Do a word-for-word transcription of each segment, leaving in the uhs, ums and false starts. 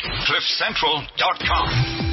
cliff central dot com.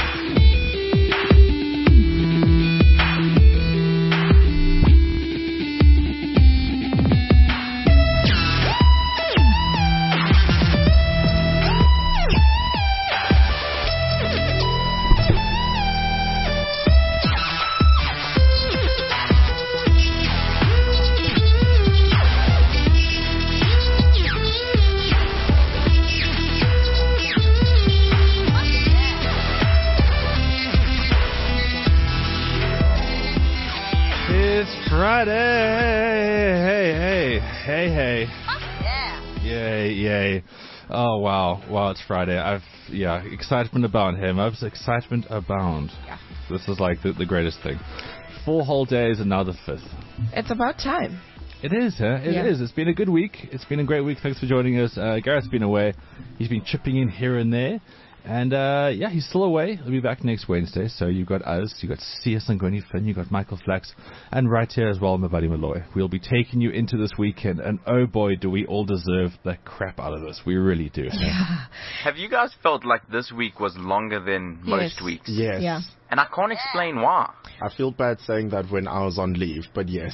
Friday! Hey, hey, hey, hey. Yeah. Yay, yay. Oh, wow. Wow, it's Friday. I've, yeah, excitement abound here. Mubs, excitement abound. Yeah. This is like the, the greatest thing. Four whole days and now the fifth. It's about time. It is, huh? It yeah. is. It's been a good week. It's been a great week. Thanks for joining us. Uh, Gareth's been away. He's been chipping in here and there. And, uh, yeah, he's still away. He'll be back next Wednesday. So you've got us, you've got C S and Gwenny Finn, you've got Michael Flax, and right here as well, my buddy Malloy. We'll be taking you into this weekend, and oh boy, do we all deserve the crap out of this. We really do. Yeah. Have you guys felt like this week was longer than most Yes. weeks? Yes. Yeah. And I can't explain why. I feel bad saying that when I was on leave, but yes.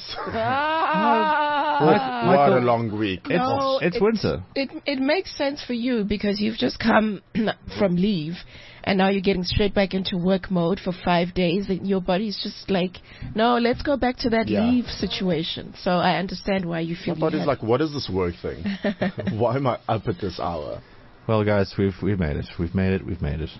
Ah. What Michael, a long week. It's, No, it's it- winter. It it makes sense for you because you've just come from leave and now you're getting straight back into work mode for five days and your body's just like, no, let's go back to that Yeah. leave situation. So I understand why you feel My you body's have- like, what is this work thing? Why am I up at this hour? Well, guys, we've we've made it. We've made it. We've made it.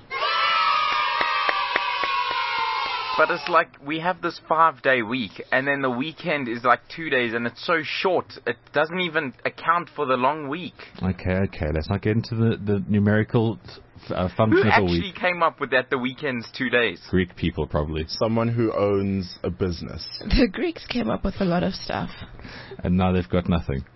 But it's like we have this five-day week, and then the weekend is like two days, and it's so short, it doesn't even account for the long week. Okay, okay. Let's not get into the, the numerical uh, function Who of a actually week. came up with that the weekend's two days? Greek people, probably. Someone who owns a business. The Greeks came up with a lot of stuff. And now they've got nothing.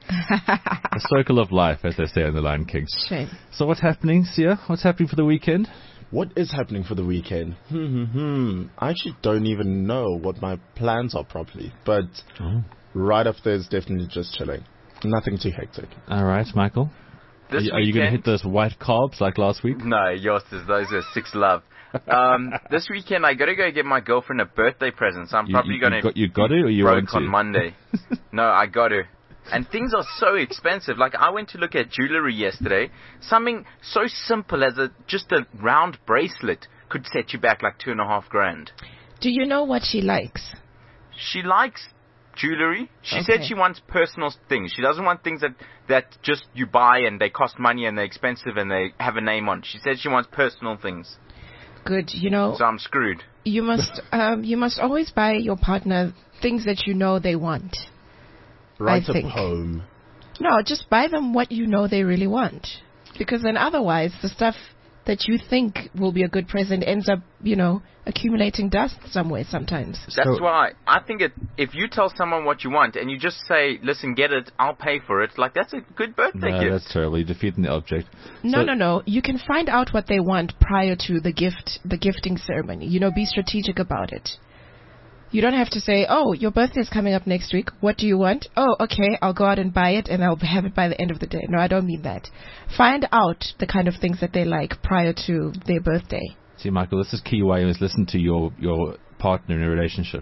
A circle of life, as they say in The Lion King. Shame. So what's happening, Sia? What's happening for the weekend? What is happening for the weekend? Hmm, hmm, hmm. I actually don't even know what my plans are properly. But Oh. right up there is definitely just chilling. Nothing too hectic. All right, Michael. This are you, are you going to hit weekend- those white carbs like last week? No, yours is those are six love. Um, this weekend I gotta go get my girlfriend a birthday present, so I'm You, probably you, gonna you got, you got it or you want broke to? on Monday. No, I got her. And things are so expensive. Like, I went to look at jewelry yesterday. Something so simple as a just a round bracelet could set you back like two and a half grand. Do you know what she likes? She likes jewelry. She Okay. said she wants personal things. She doesn't want things that, that just you buy and they cost money and they're expensive and they have a name on. She said she wants personal things. Good. You know, So I'm screwed. you must um, you must always buy your partner things that you know they want. Write a think. poem. No, just buy them what you know they really want. Because then otherwise, the stuff that you think will be a good present ends up, you know, accumulating dust somewhere sometimes. That's So- why I think it, if you tell someone what you want and you just say, listen, get it, I'll pay for it, like that's a good birthday No, gift. that's terrible. You're defeating the object. No, So- no, no. You can find out what they want prior to the gift, the gifting ceremony. You know, be strategic about it. You don't have to say, oh, your birthday's coming up next week. What do you want? Oh, okay, I'll go out and buy it and I'll have it by the end of the day. No, I don't mean that. Find out the kind of things that they like prior to their birthday. See, Michael, this is key why you must listen to your, your partner in a relationship.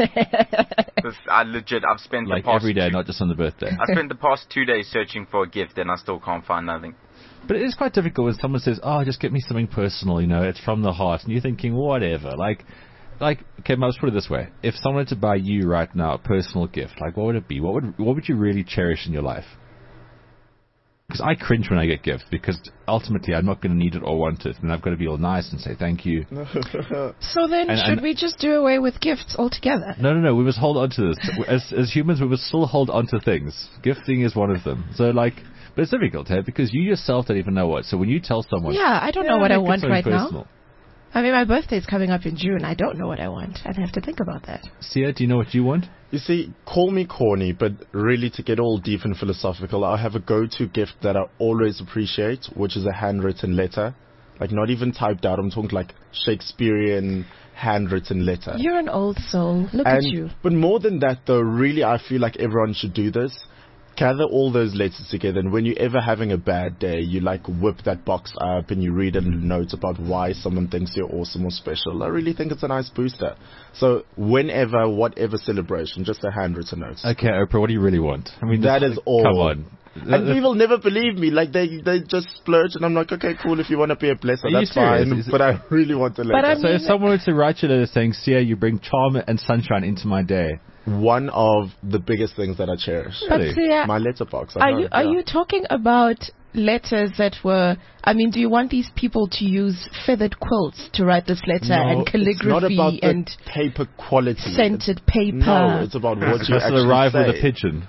This- I legit, I've spent Like the past every day, two, not just on the birthday. I spent the past two days searching for a gift and I still can't find nothing. But it is quite difficult when someone says, oh, just get me something personal, you know, it's from the heart. And you're thinking, whatever. Like, like, okay, let's put it this way. If someone had to buy you right now a personal gift, like, what would it be? What would what would you really cherish in your life? Because I cringe when I get gifts, because ultimately I'm not going to need it or want it. And I've got to be all nice and say thank you. So then, And- should and- we just do away with gifts altogether? No, no, no. We must hold on to this. As as humans, we must still hold on to things. Gifting is one of them. So, like, but it's difficult, hey, because you yourself don't even know what. So when you tell someone, Yeah, I don't "Yeah, know what I make it want something right now. personal." I mean, my birthday's coming up in June. I don't know what I want. I'd have to think about that. Sia, do you know what you want? You see, call me corny, but really to get all deep and philosophical, I have a go-to gift that I always appreciate, which is a handwritten letter. Like, not even typed out. I'm talking like Shakespearean handwritten letter. You're an old soul. Look and, at you. But more than that, though, really, I feel like everyone should do this. gather all those letters together, and when you're ever having a bad day, you like whip that box up and you read a note about why someone thinks you're awesome or special. I really think it's a nice booster. So whenever, whatever celebration, just a handwritten note. Okay, Oprah, what do you really want? I mean, That is all. Come on. And people never believe me. Like, they they just splurge, and I'm like, okay, cool, if you want to be a blesser, Are you that's serious? fine. Is it- But I really want to let But I go. So mean- if someone were to write you a letter saying, Sia, you bring charm and sunshine into my day. One of the biggest things that I cherish. But Really? see, uh, My letterbox. I are know, you are yeah. you talking about letters that were? I mean, do you want these people to use feathered quilts to write this letter No, and it's not calligraphy about the and paper quality. scented paper? No, it's about what you Supposed to actually arrive say. with a pigeon.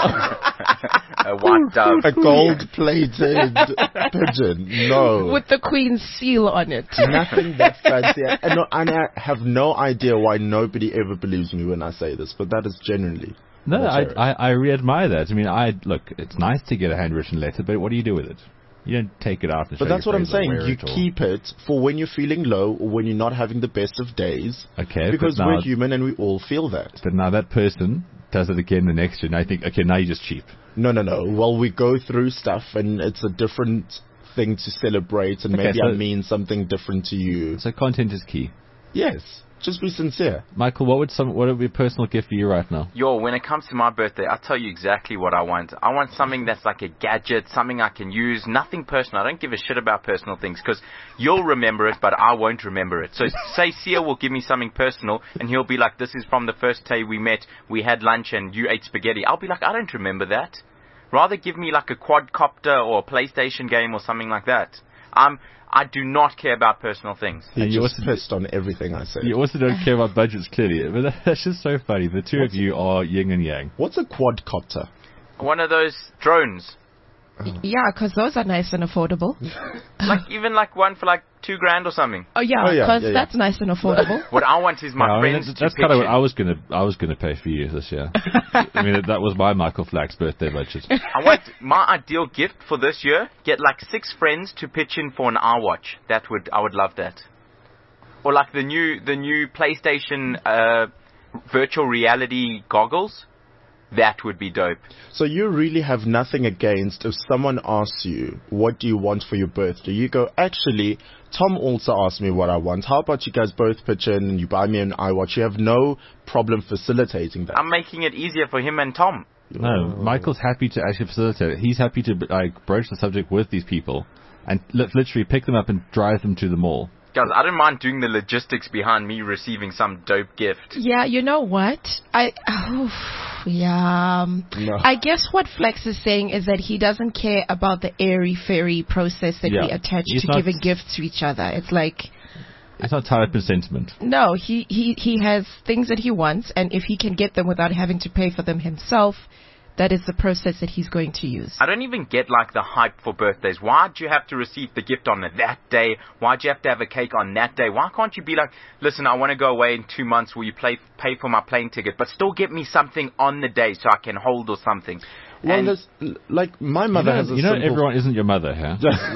A white dove. A gold-plated pigeon. No. With the Queen's seal on it. Nothing that fancy. And, no, and I have no idea why nobody ever believes me when I say this, but that is genuinely. No, what I, cherish. I, I really admire that. I mean, I look, it's nice to get a handwritten letter, but what do you do with it? You don't take it out and But show that's your what I'm friends or saying. wear You it or- keep it for when you're feeling low or when you're not having the best of days. Okay, Because but now, we're human and we all feel that. but now that person does it again the next year, and I think, okay, now you're just cheap. No, no, no. Well, we go through stuff and it's a different thing to celebrate, and Okay, maybe so- I mean something different to you. So content is key. Yes. Just be sincere. Michael, what would some what would be a personal gift for you right now? Yo, when it comes to my birthday, I'll tell you exactly what I want. I want something that's like a gadget, something I can use, nothing personal. I don't give a shit about personal things because you'll remember it, but I won't remember it. So say Sia will give me something personal and he'll be like, this is from the first day we met, we had lunch and you ate spaghetti. I'll be like, I don't remember that. Rather give me like a quadcopter or a PlayStation game or something like that. Um, I do not care about personal things. He And you just also- pissed on everything I said. You also don't care about budgets, clearly. But that's just so funny. The two of you are yin and yang. What's a quadcopter? One of those drones. Yeah, because those are nice and affordable. Like even like one for like two grand or something. Oh yeah, Oh, yeah, because yeah, yeah. that's nice and affordable. What I want is my No, I mean, friends that's to that's pitch kind of what in. I was gonna I was gonna pay for you this year. I mean, that was my Michael Flack's birthday budget. I want my ideal gift for this year, get like six friends to pitch in for an iWatch. That would, I would love that. Or like the new, the new PlayStation, uh, virtual reality goggles. That would be dope. So you really have nothing against if someone asks you, what do you want for your birthday? You go, actually, Tom also asked me what I want. How about you guys both pitch in and you buy me an iWatch? You have no problem facilitating that. I'm making it easier for him and Tom. No, Michael's happy to actually facilitate it. He's happy to like broach the subject with these people and li- literally pick them up and drive them to the mall. Guys, I don't mind doing the logistics behind me receiving some dope gift. Yeah, you know what? I oh, yeah. um, No. I guess what Flex is saying is that he doesn't care about the airy fairy process that we Yeah. attach He's to not- giving gifts to each other. It's like It's not tied up in sentiment. no, he he he has things that he wants, and if he can get them without having to pay for them himself, that is the process that he's going to use. I don't even get like the hype for birthdays. Why'd you have to receive the gift on that day? Why'd you have to have a cake on that day? Why can't you be like, listen, I want to go away in two months. Will you play, pay for my plane ticket? But still get me something on the day so I can hold or something. Well, And there's, like, my mother you know, has a you know simple... everyone isn't your mother, huh?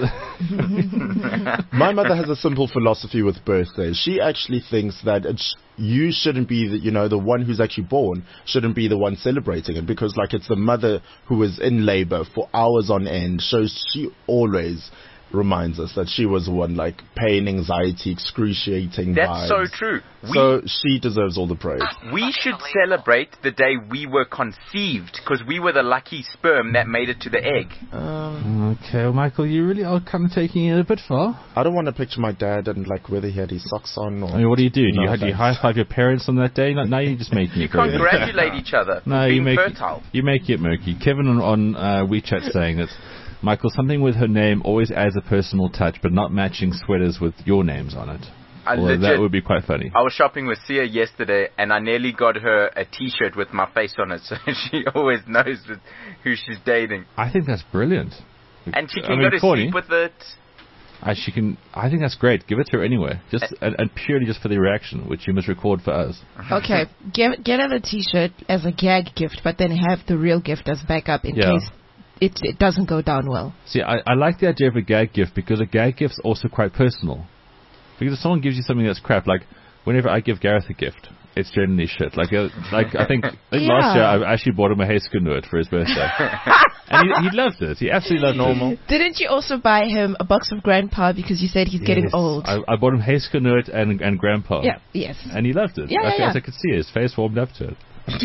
My mother has a simple philosophy with birthdays. She actually thinks that it's, you shouldn't be, the, you know, the one who's actually born shouldn't be the one celebrating it because, like, it's the mother who was in labor for hours on end. So she always reminds us that she was the one, like, pain, anxiety, excruciating that's vibes. so true. We, So she deserves all the praise. we should celebrate the day we were conceived because we were the lucky sperm that made it to the egg. Um, Okay, well, Michael, you really are kind of taking it a bit far. I don't want to picture my dad and, like, whether he had his socks on or... I mean, what do you do? Do you, No, do you thanks. high five your parents on that day? No, now you're just making You it very- congratulate each other for No, you being make fertile. you make it murky. Kevin on, on uh, WeChat saying that Michael, something with her name always adds a personal touch, but not matching sweaters with your names on it. I Although that legit- would be quite funny. I was shopping with Sia yesterday, and I nearly got her a T-shirt with my face on it, so she always knows with who she's dating, I think that's brilliant. and she I can mean, go to corny. sleep with it. I, she can. I think that's great. Give it to her anyway, just and, and purely just for the reaction, which you must record for us. Okay, get get her the T-shirt as a gag gift, but then have the real gift as backup in Yeah. case it it doesn't go down well. See, I, I like the idea of a gag gift because a gag gift's also quite personal. Because if someone gives you something that's crap, like whenever I give Gareth a gift, it's generally shit. Like, uh, like I think, I think Yeah. last year I actually bought him a Hayskenut for his birthday, and he, he loved it. He absolutely loved Normal. it. Didn't you also buy him a box of Grandpa because you said he's getting Yes. old? I, I bought him Hayskenut and and Grandpa. Yeah. Yes. And he loved it. Yeah, like, yeah, yeah. As I could see, his face warmed up to it.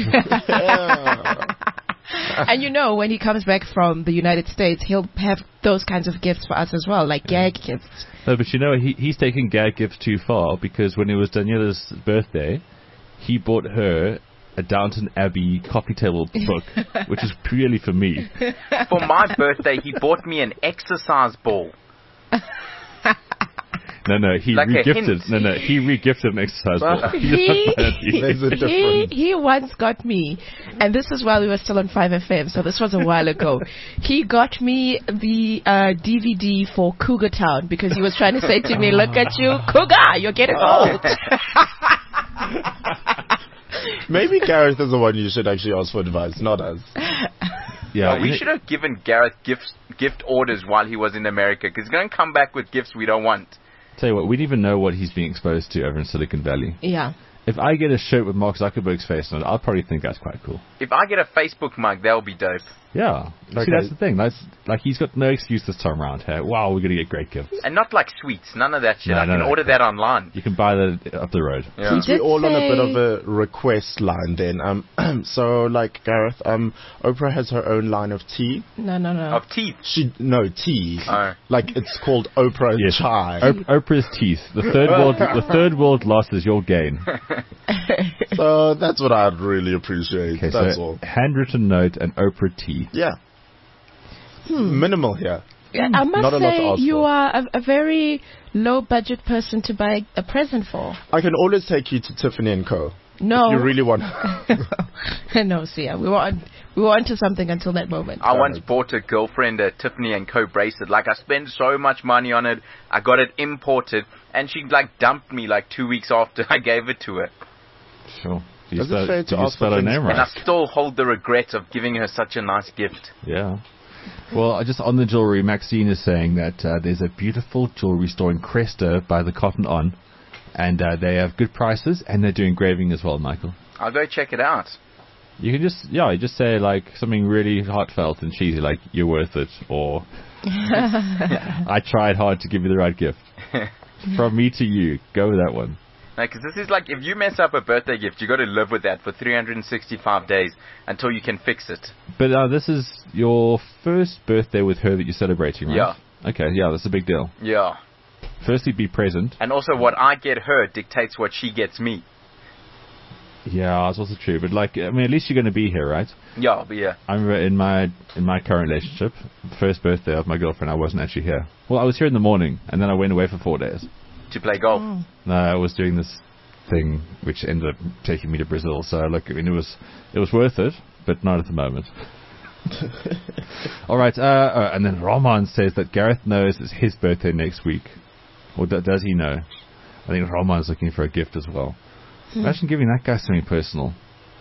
And you know, when he comes back from the United States, he'll have those kinds of gifts for us as well, like gag gifts. No, but you know, he he's taking gag gifts too far, because when it was Daniela's birthday, he bought her a Downton Abbey coffee table book, which is purely for me. For my birthday, he bought me an exercise ball. No, no, he Like a re-gifted. hint. No, no, he re-gifted an exercise book. He, There's a he, difference. he once got me, and this is while we were still on five F M, so this was a while ago. He got me the uh, D V D for Cougar Town because he was trying to say to me, look at you, Cougar, you're getting old. Maybe Gareth is the one you should actually ask for advice, not us. Yeah, we you- should have given Gareth gift gift orders while he was in America, because he's going to come back with gifts we don't want. Tell you what, we didn't even know what he's being exposed to over in Silicon Valley. Yeah. If I get a shirt with Mark Zuckerberg's face on it, I'll probably think that's quite cool. If I get a Facebook mug, that'll be dope. Yeah. You Okay. See, that's the thing. That's like he's got no excuse this time around here. Wow, we're gonna get great gifts. And not like sweets, none of that shit. No, I no, can no. order that online. You can buy that up the road. Yeah. He We're did all on a bit say- of a request line then. Um, so like Gareth, um, Oprah has her own line of tea. No, no, no. Of teeth. She no tea. Oh. Like it's called Oprah Yes. chai. Op- Oprah's teeth. The third world. The third world loss is your gain. So that's what I'd really appreciate. Okay, that's so all. handwritten note and Oprah tea. Yeah. Minimal here. Yeah, I must Not a lot to say, ask you for. are a, a very low-budget person to buy a present for. I can always take you to Tiffany and Co. No. If you really want. No, Sia. We were on, we were onto something until that moment. I once bought a girlfriend a Tiffany and Co bracelet. Like, I spent so much money on it. I got it imported, and she like dumped me like two weeks after I gave it to her. Sure. Do you Is it spell, fair do to you ask spell for her things- name And I right? still hold the regret of giving her such a nice gift. Yeah. Well, uh, just on the jewelry, Maxine is saying that uh, there's a beautiful jewelry store in Cresta by the Cotton On, and uh, they have good prices, and they do engraving as well, Michael. I'll go check it out. You can just, yeah, you just say like something really heartfelt and cheesy, like "you're worth it," or "I tried hard to give you the right gift." From me to you, go with that one. Because this is like, if you mess up a birthday gift, you got to live with that for three hundred sixty-five days until you can fix it. But uh, this is your first birthday with her that you're celebrating, right? Yeah. Okay, yeah, that's a big deal. Yeah. Firstly, be present. And also, what I get her dictates what she gets me. Yeah, that's also true. But like, I mean, at least you're going to be here, right? Yeah, but yeah. I remember in my in my current relationship, first birthday of my girlfriend, I wasn't actually here. Well, I was here in the morning, and then I went away for four days. To play golf. Oh. No, I was doing this thing which ended up taking me to Brazil. So look, I mean, it was it was worth it, but not at the moment. All right, uh, uh, and then Roman says that Gareth knows it's his birthday next week, or d- does he know? I think Roman's looking for a gift as well. Imagine giving that guy something personal.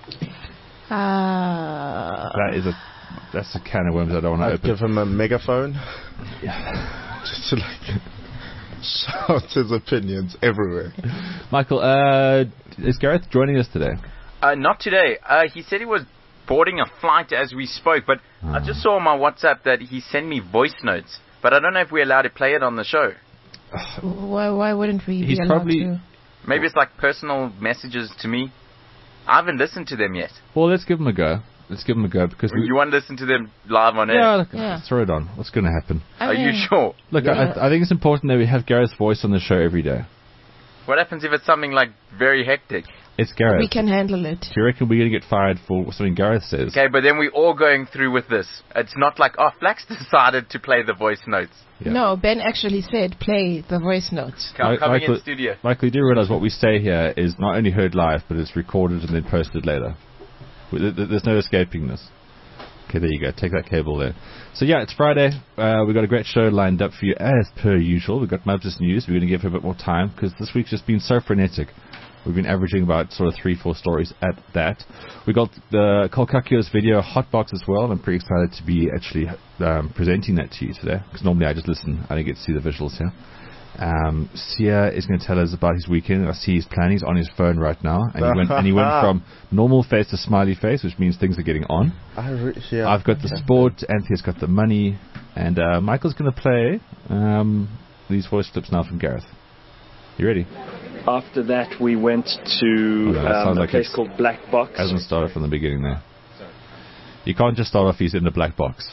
Uh, That is a that's a can of worms I don't want to I'd open. give him a megaphone. Yeah. Just to like shout his opinions everywhere. Michael, uh, is Gareth joining us today? Uh, not today. Uh, he said he was boarding a flight as we spoke, but I just saw on my WhatsApp that he sent me voice notes. But I don't know if we're allowed to play it on the show. why, why wouldn't we He's be allowed probably- to? Maybe it's like personal messages to me. I haven't listened to them yet. Well, let's give him a go. Let's give him a go because we, You want to listen to them live on air? yeah, look, Yeah. let's throw it on. What's going to happen? I Are you mean, sure? Look, Yeah. I, I think it's important that we have Gareth's voice on the show every day. What happens if it's something like very hectic? It's Gareth. we can handle it. Do you reckon we're going to get fired for something Gareth says? Okay, but then we're all going through with this. It's not like, oh, Flax decided to play the voice notes. Yeah. No, Ben actually said play the voice notes. Okay, I'm Like- coming like in what- studio. Michael, you do realize what we say here is not only heard live, but it's recorded and then posted later. Th- th- There's no escaping this. Okay, there you go. Take that cable there. So yeah, it's Friday. Uh, we've got a great show lined up for you as per usual. We've got Mubs' news. We're going to give her a bit more time because this week's just been so frenetic. We've been averaging about sort of three, four stories at that. We got the Kolkakio's video Hotbox as well. I'm pretty excited to be actually um, presenting that to you today because normally I just listen. I don't get to see the visuals here. Um, Sia is going to tell us about his weekend. I see his plan. He's on his phone right now. And he went, and he went from normal face to smiley face, which means things are getting on. I re- yeah. I've got the sport. Anthea's got the money. And uh, Michael's going to play um, these voice clips now from Gareth. You ready? After that, we went to Oh, no, that um, sounds a like place it's- called Black Box. Hasn't started from the beginning there. You can't just start off, he's in the black box.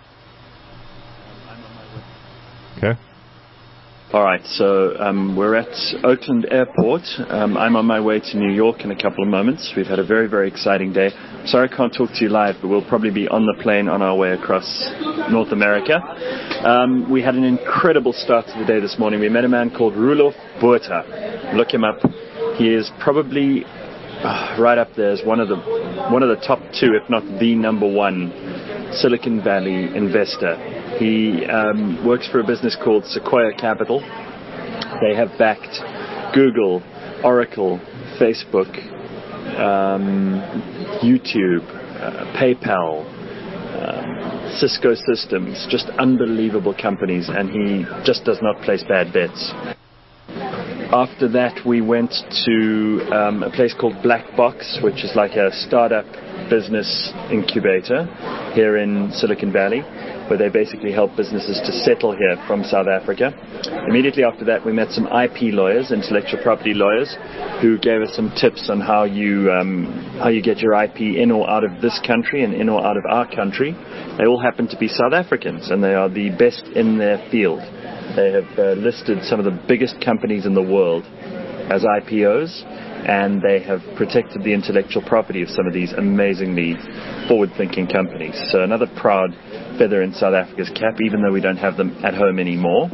Okay. All right, so um, we're at Oakland Airport. Um, I'm on my way to New York in a couple of moments. We've had a very, very exciting day. Sorry I can't talk to you live, but we'll probably be on the plane on our way across North America. Um, we had an incredible start to the day this morning. We met a man called Roelof Botha. Look him up. He is probably uh, right up there as one of the one of the top two, if not the number one, Silicon Valley investor. He um, works for a business called Sequoia Capital. They have backed Google, Oracle, Facebook, um, YouTube, uh, PayPal, um, Cisco Systems, just unbelievable companies, and he just does not place bad bets. After that, we went to um, a place called Black Box, which is like a startup business incubator here in Silicon Valley, where they basically help businesses to settle here from South Africa. Immediately after that, we met some I P lawyers, intellectual property lawyers, who gave us some tips on how you um, how you get your I P in or out of this country and in or out of our country. They all happen to be South Africans, and they are the best in their field. They have uh, listed some of the biggest companies in the world as I P Os, and they have protected the intellectual property of some of these amazingly forward-thinking companies. So another proud feather in South Africa's cap, even though we don't have them at home anymore.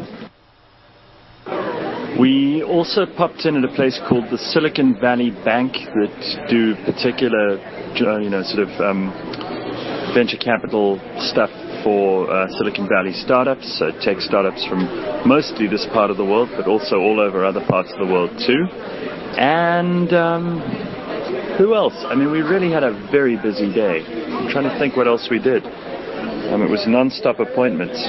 We also popped in at a place called the Silicon Valley Bank that do particular, you know, sort of um, venture capital stuff for uh, Silicon Valley startups, so tech startups from mostly this part of the world, but also all over other parts of the world too. And um, who else? I mean, we really had a very busy day. I'm trying to think what else we did. Um, it was non-stop appointments.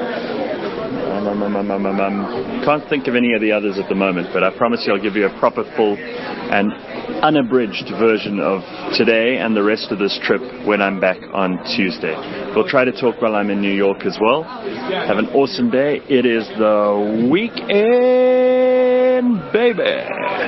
Um, um, um, um, um, um, um. Can't think of any of the others at the moment, but I promise you I'll give you a proper, full and unabridged version of today and the rest of this trip when I'm back on Tuesday. We'll try to talk while I'm in New York as well. Have an awesome day. It is the weekend, baby.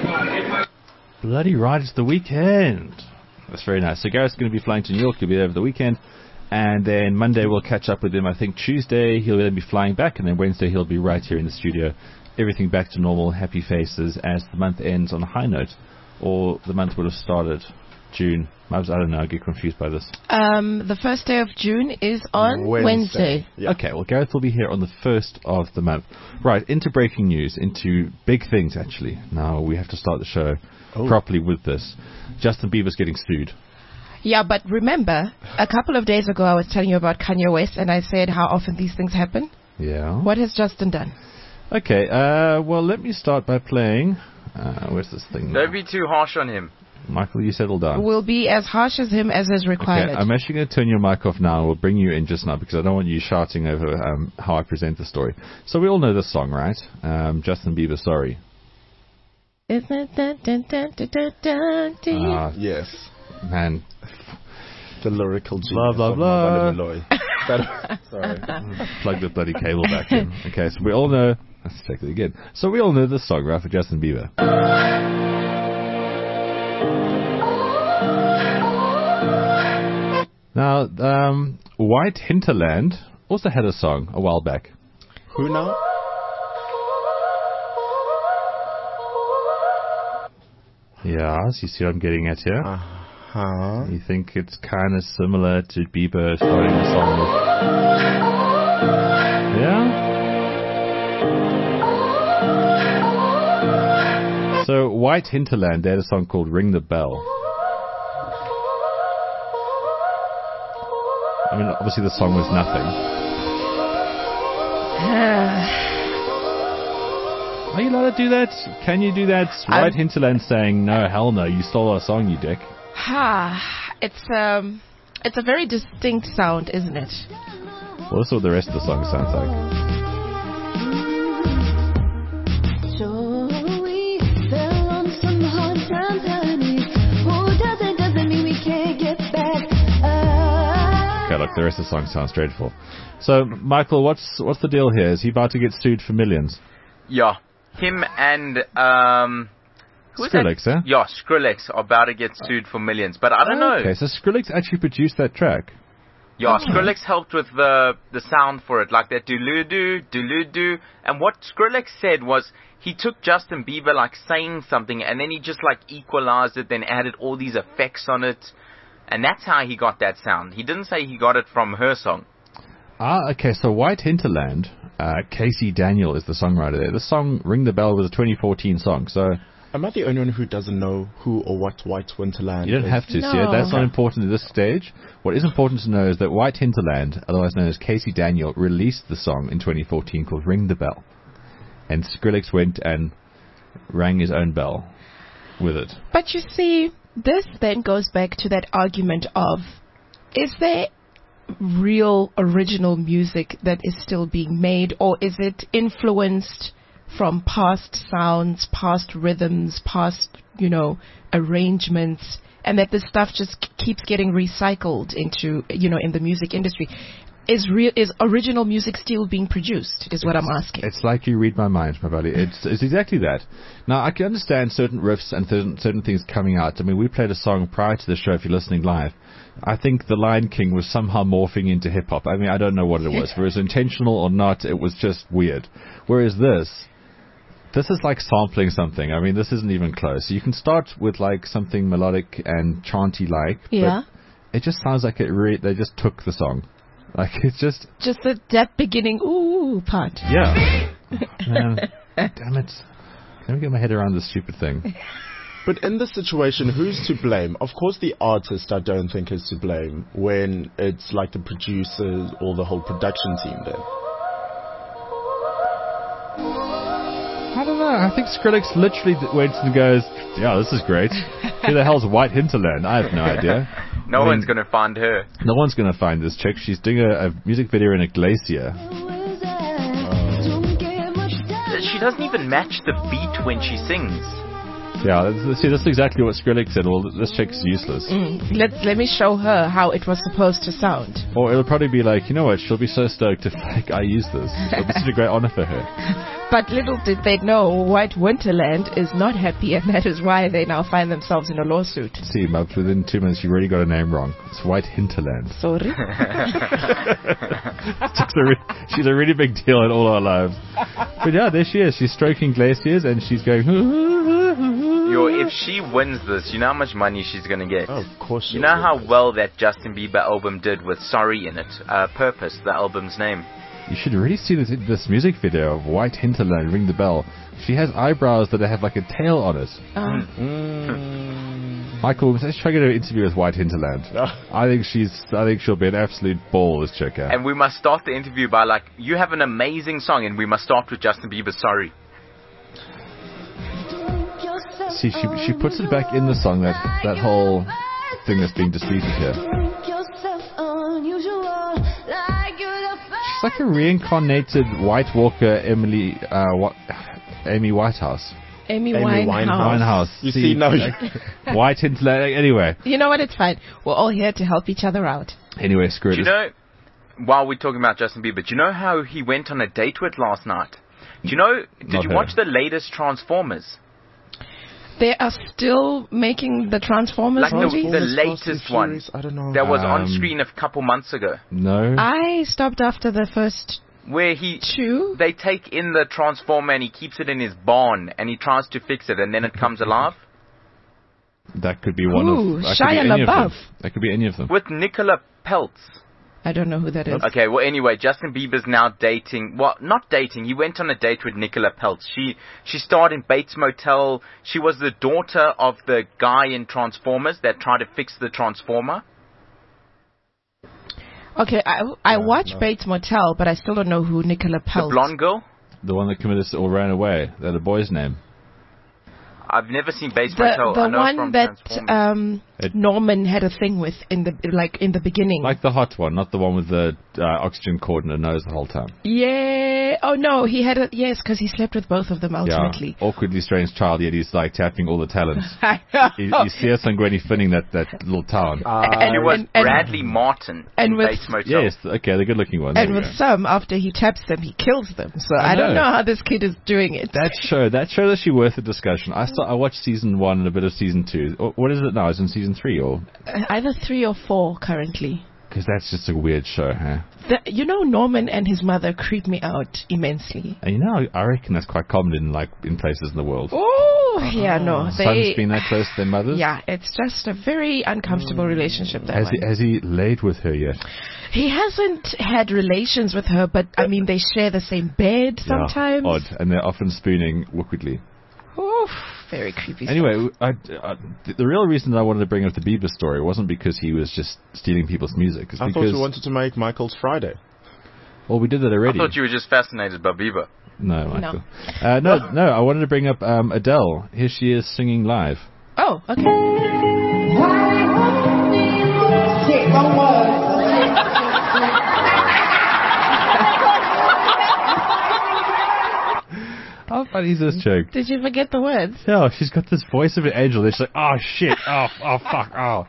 Bloody right, it's the weekend. That's very nice. So Gareth's going to be flying to New York. He'll be there over the weekend. And then Monday we'll catch up with him. I think Tuesday he'll then be flying back. And then Wednesday he'll be right here in the studio. Everything back to normal, happy faces as the month ends on a high note. Or the month would have started June. I don't know, I get confused by this. Um, the first day of June is on Wednesday. Wednesday. Yeah. Okay, well, Gareth will be here on the first of the month. Right, into breaking news, into big things, actually. Now, we have to start the show Oh. properly with this. Justin Bieber's getting sued. Yeah, but remember, a couple of days ago I was telling you about Kanye West, and I said how often these things happen. Yeah. What has Justin done? Okay, uh, well, let me start by playing... Uh, where's this thing now? Don't be too harsh on him. Michael, you settle down. Will be as harsh as him as is required. Okay, I'm actually going to turn your mic off now. We'll bring you in just now because I don't want you shouting over um, how I present the story. So we all know this song, right? Um, Justin Bieber, Sorry. Isn't it dun, dun, dun, dun, dun, dun, dun. Ah, Yes. man. The lyrical genius Blah, blah, of blah. Mabala Malloy. That- Sorry. Plug the bloody cable back in. Okay, so we all know... Let's check it again. So we all know this song, right, for Justin Bieber. Now, um, White Hinterland also had a song a while back. Who now? Yeah, so you see what I'm getting at here? Uh-huh. You think it's kind of similar to Bieber starting the song with... Yeah? So, White Hinterland, they had a song called Ring the Bell. I mean, obviously the song was nothing. Are you allowed to do that? Can you do that? I'm- White Hinterland saying, no, hell no, you stole our song, you dick. Ha! It's um, it's a very distinct sound, isn't it? Well, that's what the rest of the song sounds like. The rest of the song sounds dreadful. So, Michael, what's what's the deal here? Is he about to get sued for millions? Yeah. Him and, um... who's Skrillex, that? eh? Yeah, Skrillex are about to get sued for millions. But I don't know. Okay, so Skrillex actually produced that track. Yeah, Skrillex helped with the the sound for it, like that do-loo-doo, do-loo-doo. And what Skrillex said was he took Justin Bieber, like, saying something, and then he just, like, equalized it, then added all these effects on it. And that's how he got that sound. He didn't say he got it from her song. Ah, okay, so White Hinterland, uh, Casey Daniel is the songwriter there. The song Ring the Bell was a twenty fourteen song, so... Am I the only one who doesn't know who or what White Winterland You don't is? have to, No. see it. That's not important at this stage. What is important to know is that White Hinterland, otherwise known as Casey Daniel, released the song in twenty fourteen called Ring the Bell. And Skrillex went and rang his own bell with it. But you see, this then goes back to that argument of, is there real original music that is still being made, or is it influenced from past sounds, past rhythms, past, you know, arrangements, and that this stuff just k- keeps getting recycled into, you know, in the music industry? Is real is original music still being produced? Is what I'm asking. It's like you read my mind, my buddy. It's it's exactly that. Now, I can understand certain riffs and certain, certain things coming out. I mean, we played a song prior to the show, if you're listening live. I think The Lion King was somehow morphing into hip-hop. I mean, I don't know what it was. Whether it was intentional or not, it was just weird. Whereas this... This is like sampling something. I mean, this isn't even close. You can start with like something melodic and chanty-like, Yeah. but it just sounds like it. Re- they just took the song, like it's just Just the, that beginning ooh part. yeah. Man, damn it! Let me get my head around this stupid thing. But in this situation, who's to blame? Of course, the artist I don't think is to blame when it's like the producers or the whole production team then. I don't know. I think Skrillex literally d- went and goes, "Yeah, this is great. Who the hell's White Hinterland? I have no idea." No I mean, one's going to find her. No one's going to find this chick. She's doing a, a music video in a glacier. She doesn't even match the beat when she sings. Yeah, that's, see, that's exactly what Skrillex said. Well, this chick's useless. Mm. Let let me show her how it was supposed to sound. Or it'll probably be like, you know what, she'll be so stoked if like I use this. It'll be such a great honor for her. But little did they know, White Winterland is not happy, and that is why they now find themselves in a lawsuit. See, Mubs, within two minutes you already got a name wrong. It's White Hinterland. Sorry. She's a, re- she's a really big deal in all our lives. But yeah, there she is. She's stroking glaciers and she's going... Yo, if she wins this, you know how much money she's going to get? Oh, of course. You know how well that Justin Bieber album did with Sorry in it? Uh, Purpose, the album's name. You should really see this, this music video of White Hinterland, Ring the Bell. She has eyebrows that have like a tail on it. Um, Mm. Michael, let's try to get an interview with White Hinterland. I think she's. I think she'll be an absolute ball, this chick. Yeah. And we must start the interview by like, you have an amazing song, and we must start with Justin Bieber's Sorry. See, she she puts it back in the song, that that whole thing that's being disputed here. She's like a reincarnated White Walker Emily, uh, what, Amy Whitehouse. Amy, Amy Winehouse. Winehouse. Winehouse. You see, now you- White Hinterland. Anyway, You know what? It's fine. We're all here to help each other out. anyway, screw it. Do you know, while we're talking about Justin Bieber, do you know how he went on a date with last night? Do you know, did Not you her. watch the latest Transformers? They are still making the Transformers Like the, movies? the Transformers, Fast and latest one Furious, I don't know. that was on Um, screen a couple months ago, No. I stopped after the first where he two. they take in the Transformer and he keeps it in his barn and he tries to fix it and then it comes alive That could be one Ooh, of. That could be Shia any of them. LaBeouf. That could be any of them. with Nicola Peltz. I don't know who that is. Okay, well, anyway, Justin Bieber's now dating. Well, not dating. He went on a date with Nicola Peltz. She she starred in Bates Motel. She was the daughter of the guy in Transformers that tried to fix the Transformer. Okay, I I No, watched no. Bates Motel, but I still don't know who Nicola Peltz. The blonde girl. The one that committed or ran away. That the boy's name. I've never seen Bates The Motel. I the know one from that Transformers. um It- Norman had a thing with in the like in the beginning. Like the hot one, not the one with the uh, oxygen cord in her nose the whole time. Yeah. Oh no, he had a yes, because he slept with both of them ultimately. Yeah, awkwardly strange child, yet he's like tapping all the talents. you, you see us on Granny Finning, that, that little town. Uh, And- It was and- and- Bradley Martin and in with- Bates Motel. Yes, okay, the good looking one. And There we with go. some, after he taps them, he kills them. So I I, don't know. know how this kid is doing it. That show, that show is actually worth a discussion. I saw, I watched season one and a bit of season two. Wh- What is it now? Is it in season three or? Uh, Either three or four currently. Because that's just a weird show, huh? The, you know, Norman and his mother creep me out immensely. And you know, I reckon that's quite common in like in places in the world. Oh, yeah, no. Sons They, being that close to their mothers. yeah, it's just a very uncomfortable relationship, that Has one. he, has he laid with her yet? He hasn't had relations with her, but, I mean, they share the same bed sometimes. Yeah, odd, and they're often spooning wickedly. Oof, very creepy Anyway, I, I, the- the real reason that I wanted to bring up the Bieber story wasn't because he was just stealing people's music. It's I because thought you wanted to make Michael's Friday. well, we did that I already. thought you were just fascinated by Bieber. No, Michael. No. Uh, no, no. I wanted to bring up um, Adele. Here she is singing live. Oh, okay. How funny is this joke? Did you forget the words? Yeah, she's got this voice of an angel. She's like, oh shit, oh, oh fuck, oh.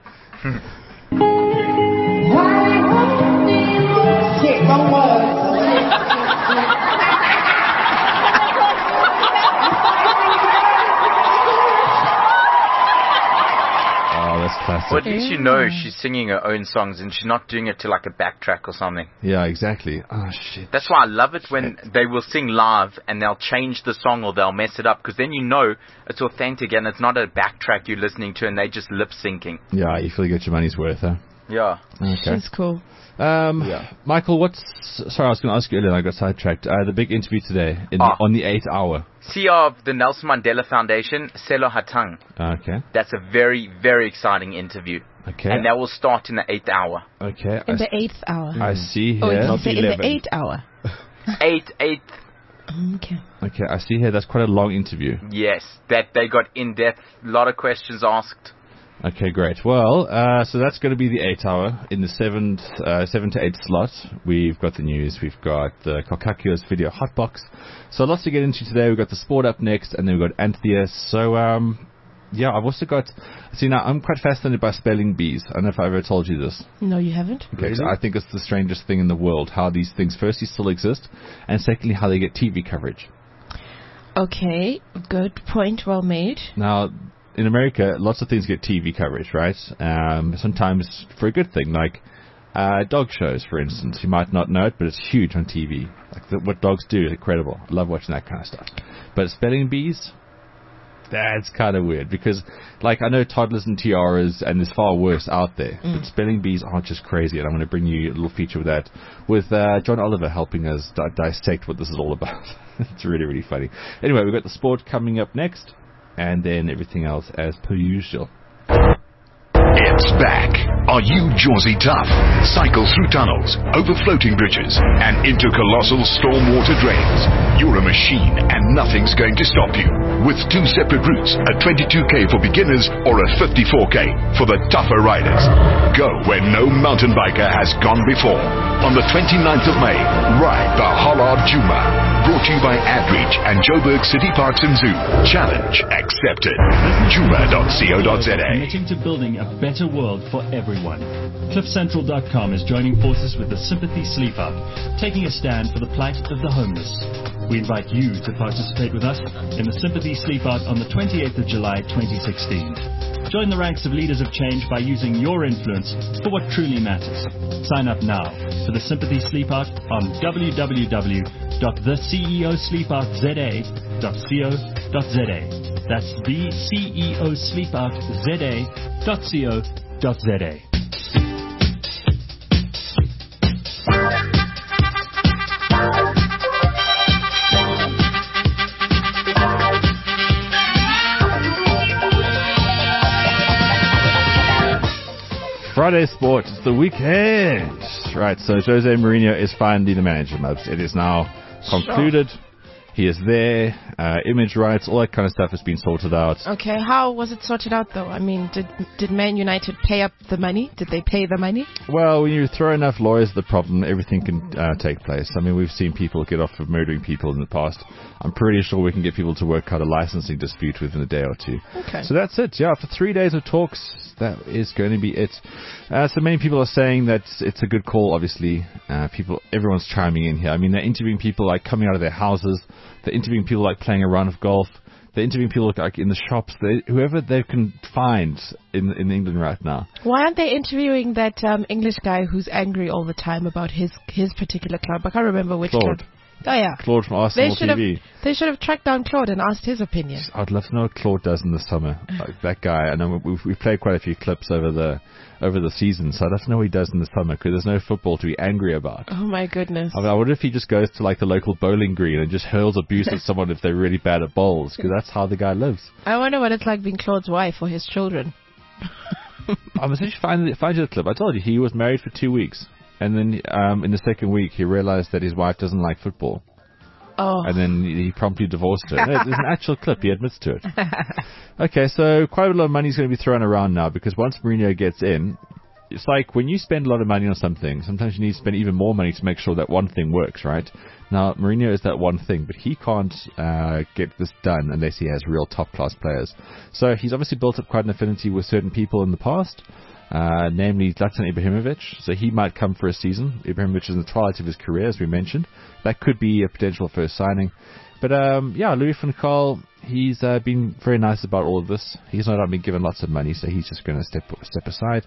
Oh, that's classic. Well, at least you know she's singing her own songs and she's not doing it to like a backtrack or something. Yeah, exactly. Oh shit. That's why I love it when they will sing live and they'll change the song or they'll mess it up, because then you know it's authentic and it's not a backtrack you're listening to and they just lip syncing. Yeah, you feel you get your money's worth, huh? Yeah. Okay. She's cool. Um, Yeah. Michael, what's... Sorry, I was going to ask you earlier, I got sidetracked. Uh, the big interview today in Ah. the, on the eighth hour. C E O of the Nelson Mandela Foundation, Selo Hatang. Okay. That's a very, very exciting interview. Okay. And that will start in the eighth hour. Okay. In I, the eighth hour. I see Oh, here... did you Not say in eleven. the eighth hour? Eight, eight, Okay. Okay, I see here that's quite a long interview. yes. That they got in depth, a lot of questions asked. Okay, great. Well, uh, so that's going to be the eight hour. In the seven, uh, seven to eight slot, we've got the news. We've got the Kokakio's video hotbox. So lots to get into today. We've got the sport up next, and then we've got Anthea. So, um, yeah, I've also got... See, now, I'm quite fascinated by spelling bees. I don't know if I ever told you this. No, you haven't? Okay, so I think it's the strangest thing in the world, how these things, firstly, still exist, and secondly, how they get T V coverage. Okay, good point, well made. Now, in America, lots of things get T V coverage, right? Um, sometimes for a good thing, like uh, dog shows, for instance. You might not know it, but it's huge on T V. Like the, what dogs do is incredible. I love watching that kind of stuff. But spelling bees, that's kind of weird because, like, I know toddlers and tiaras, and there's far worse out there. Mm. But spelling bees aren't just crazy, and I'm going to bring you a little feature with that, with uh, John Oliver helping us di- dissect what this is all about. It's really, really funny. Anyway, we've got the sport coming up next, and then everything else as per usual. It's back. Are you Jawsy tough? Cycle through tunnels, over floating bridges, and into colossal stormwater drains. You're a machine, and nothing's going to stop you. With two separate routes, a twenty-two K for beginners or a fifty-four K for the tougher riders. Go where no mountain biker has gone before. On the twenty-ninth of May, ride the Hollard Juma. Brought to you by AdReach and Joburg City Parks and Zoo. Challenge accepted. juma dot co dot za. Committing to building a better world for everyone. cliff central dot com is joining forces with the Sympathy Sleep Out, taking a stand for the plight of the homeless. We invite you to participate with us in the Sympathy Sleep Out on the twenty-eighth of July twenty sixteen. Join the ranks of leaders of change by using your influence for what truly matters. Sign up now for the Sympathy Sleep Out on w w w dot the c e o sleep out z a dot co dot za. That's the C E O Sleep Out Z A dot co dot za. Friday Sport, it's the weekend. Right, so Jose Mourinho is finally the manager, Mubs. It is now concluded. He is there. Uh, image rights, all that kind of stuff has been sorted out. Okay, how was it sorted out though? I mean, did did Man United pay up the money? Did they pay the money? Well, when you throw enough lawyers at the problem, everything can uh, take place. I mean, we've seen people get off of murdering people in the past. I'm pretty sure we can get people to work out a licensing dispute within a day or two. Okay. So that's it. Yeah, for three days of talks, that is going to be it. Uh, so many people are saying that it's a good call. Obviously, uh, people, everyone's chiming in here. I mean, they're interviewing people like coming out of their houses. They're interviewing people like playing a round of golf. They're interviewing people like in the shops. They, whoever they can find in in England right now. Why aren't they interviewing that um, English guy who's angry all the time about his his particular club? I can't remember which Claude. club. Oh yeah, Claude from Arsenal they should T V. have they should have tracked down Claude and asked his opinion. I'd love to know what Claude does in the summer. Like that guy. I know we've, we've played quite a few clips over the over the season, so I'd love to know what he does in the summer because there's no football to be angry about. Oh my goodness! I, mean, I wonder if he just goes to like the local bowling green and just hurls abuse at someone if they're really bad at bowls, because that's how the guy lives. I wonder what it's like being Claude's wife or his children. I'm essentially find find you the clip. I told you he was married for two weeks, and then um, in the second week he realized that his wife doesn't like football. Oh. And then he promptly divorced her. No, there's an actual clip. He admits to it. Okay, so quite a lot of money is going to be thrown around now because once Mourinho gets in, it's like when you spend a lot of money on something, sometimes you need to spend even more money to make sure that one thing works, right? Now, Mourinho is that one thing, but he can't uh, get this done unless he has real top-class players. So he's obviously built up quite an affinity with certain people in the past. Uh, namely Zlatan Ibrahimovic. So he might come for a season. Ibrahimovic is in the twilight of his career, as we mentioned. That could be a potential first signing. But um, yeah, Louis van Gaal, he's uh, been very nice about all of this. He's not been given lots of money, so he's just going to step step aside.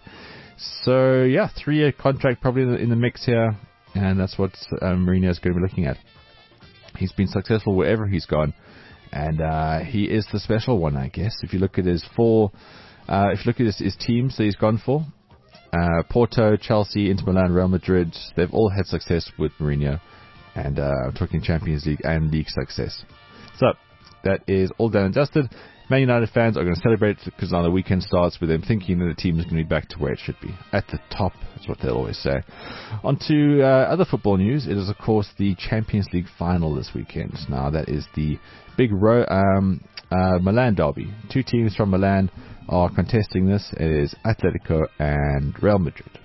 So yeah, three-year contract probably in the, in the mix here, and that's what um, Mourinho is going to be looking at. He's been successful wherever he's gone, and uh, he is the special one, I guess. If you look at his four... Uh, if you look at his, his teams that he's gone for, uh, Porto, Chelsea, Inter Milan, Real Madrid, they've all had success with Mourinho. And uh, I'm talking Champions League and league success. So, that is all done and dusted. Man United fans are going to celebrate because now the weekend starts with them thinking that the team is going to be back to where it should be. At the top, that's what they'll always say. On to uh, other football news. It is, of course, the Champions League final this weekend. Now, that is the big ro- um, uh, Milan derby. Two teams from Milan are contesting this. It is Atletico and Real Madrid.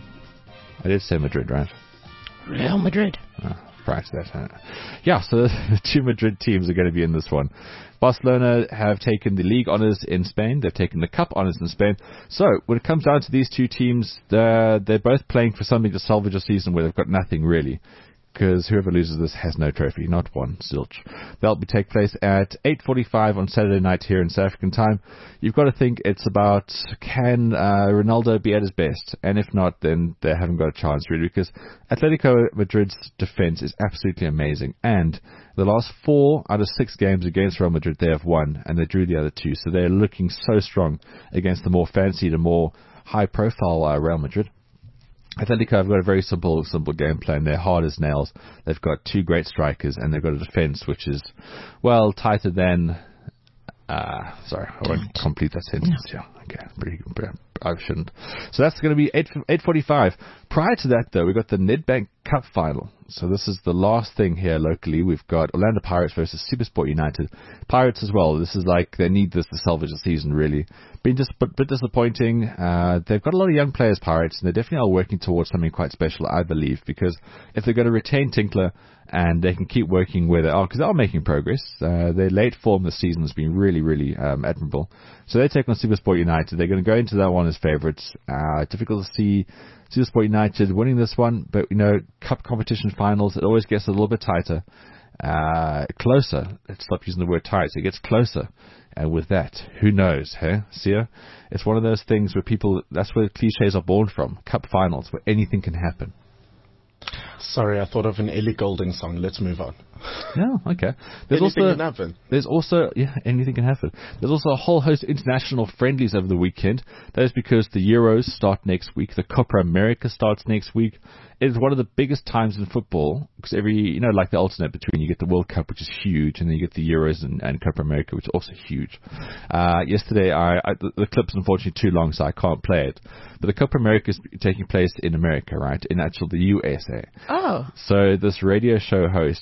I did say Madrid, right? Real Madrid. Oh, prior to that. Huh? Yeah, so the two Madrid teams are going to be in this one. Barcelona have taken the league honours in Spain. They've taken the cup honours in Spain. So, when it comes down to these two teams, they're, they're both playing for something to salvage a season where they've got nothing, really. Because whoever loses this has no trophy, not one, zilch. That'll be take place at eight forty-five on Saturday night here in South African time. You've got to think it's about, can uh, Ronaldo be at his best? And if not, then they haven't got a chance, really, because Atletico Madrid's defense is absolutely amazing. And the last four out of six games against Real Madrid, they have won, and they drew the other two. So they're looking so strong against the more fancied and more high-profile uh, Real Madrid. Atletico have got a very simple simple game plan. They're hard as nails. They've got two great strikers, and they've got a defence which is, well, tighter than... Uh, sorry, I won't complete that sentence. Yeah, okay, pretty, pretty, I shouldn't. So that's going to be eight forty-five. Prior to that, though, we've got the Nedbank Cup final. So this is the last thing here locally. We've got Orlando Pirates versus SuperSport United. Pirates as well. This is like, they need this to salvage the season, really. Been just a bit disappointing. Uh, they've got a lot of young players, Pirates, and they definitely are working towards something quite special, I believe, because if they're going to retain Tinkler and they can keep working where they are, because they are making progress. Uh, their late form this season has been really, really um, admirable. So they take on SuperSport United. They're going to go into that one as favourites. Uh, difficult to see SuperSport United winning this one, but, you know, cup competition finals, it always gets a little bit tighter. Uh, closer. Let's stop using the word tight. It gets closer. And with that, who knows, hey? Sia? It's one of those things where people, that's where cliches are born from. Cup finals, where anything can happen. Sorry, I thought of an Ellie Goulding song. Let's move on. No, okay. There's Anything also, can happen. There's also, yeah, anything can happen. There's also a whole host of international friendlies over the weekend. That is because the Euros start next week. The Copa America starts next week. It is one of the biggest times in football because every, you know, like the alternate between, you get the World Cup, which is huge, and then you get the Euros and, and Copa America, which is also huge. Uh, yesterday, I, I the, the clip's unfortunately too long, so I can't play it. But the Copa America is taking place in America, right? In actual the U S A. Oh. So this radio show host, he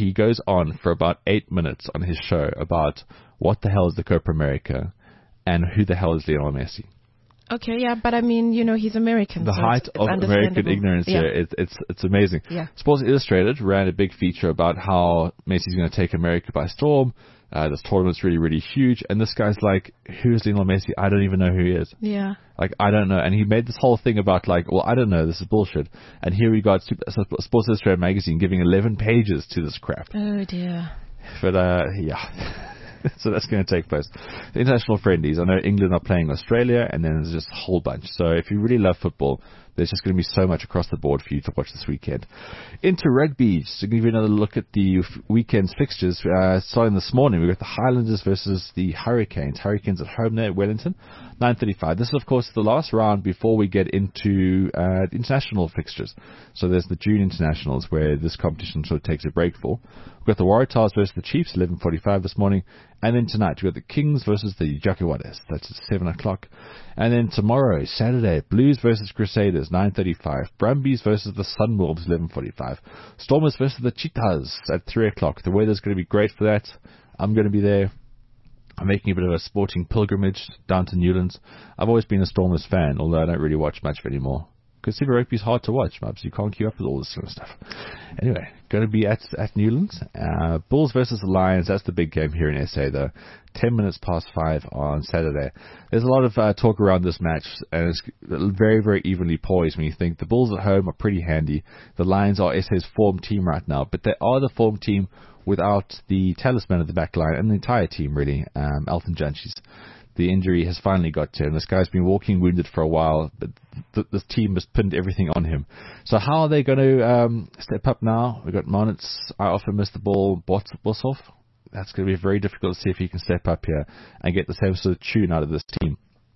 he goes on for about eight minutes on his show about what the hell is the Copa America and who the hell is Lionel Messi. Okay, yeah, but I mean, you know, he's American. The so height it's, it's of American ignorance yeah. here, it, it's it's amazing. Yeah. Sports Illustrated ran a big feature about how Messi's going to take America by storm. Uh, this tournament's really, really huge. And this guy's like, who's Lionel Messi? I don't even know who he is. Yeah. Like, I don't know. And he made this whole thing about like, well, I don't know. This is bullshit. And here we got Super, Sports Illustrated magazine giving eleven pages to this crap. Oh, dear. But, uh, yeah. So that's going to take place. The international friendlies. I know England are playing Australia, and then there's just a whole bunch. So if you really love football, there's just going to be so much across the board for you to watch this weekend. Into rugby, just to give you another look at the weekend's fixtures. Uh, starting this morning, we've got the Highlanders versus the Hurricanes. Hurricanes at home there at Wellington, nine thirty-five. This is, of course, the last round before we get into uh, the international fixtures. So there's the June internationals where this competition sort of takes a break for. We've got the Waratahs versus the Chiefs, eleven forty-five this morning. And then tonight, we've got the Kings versus the Jaguares. That's at seven o'clock. And then tomorrow, Saturday, Blues versus Crusaders, nine thirty-five. Brumbies versus the Sunwolves, eleven forty-five. Stormers versus the Cheetahs at three o'clock. The weather's going to be great for that. I'm going to be there. I'm making a bit of a sporting pilgrimage down to Newlands. I've always been a Stormers fan, although I don't really watch much of it anymore. Because Super Rugby is hard to watch, Mubs. You can't keep up with all this sort of stuff. Anyway, going to be at at Newlands. Uh, Bulls versus the Lions. That's the big game here in S A, though. Ten minutes past five on Saturday. There's a lot of uh, talk around this match, and it's very, very evenly poised when you think the Bulls at home are pretty handy. The Lions are S A's form team right now, but they are the form team without the talisman of the back line and the entire team, really, um, Elton Jantjies. The injury has finally got to him. This guy's been walking wounded for a while, but th- this team has pinned everything on him. So how are they going to um, step up now? We've got Monitz. I often missed the ball. Boshoff. That's going to be very difficult to see if he can step up here and get the same sort of tune out of this team.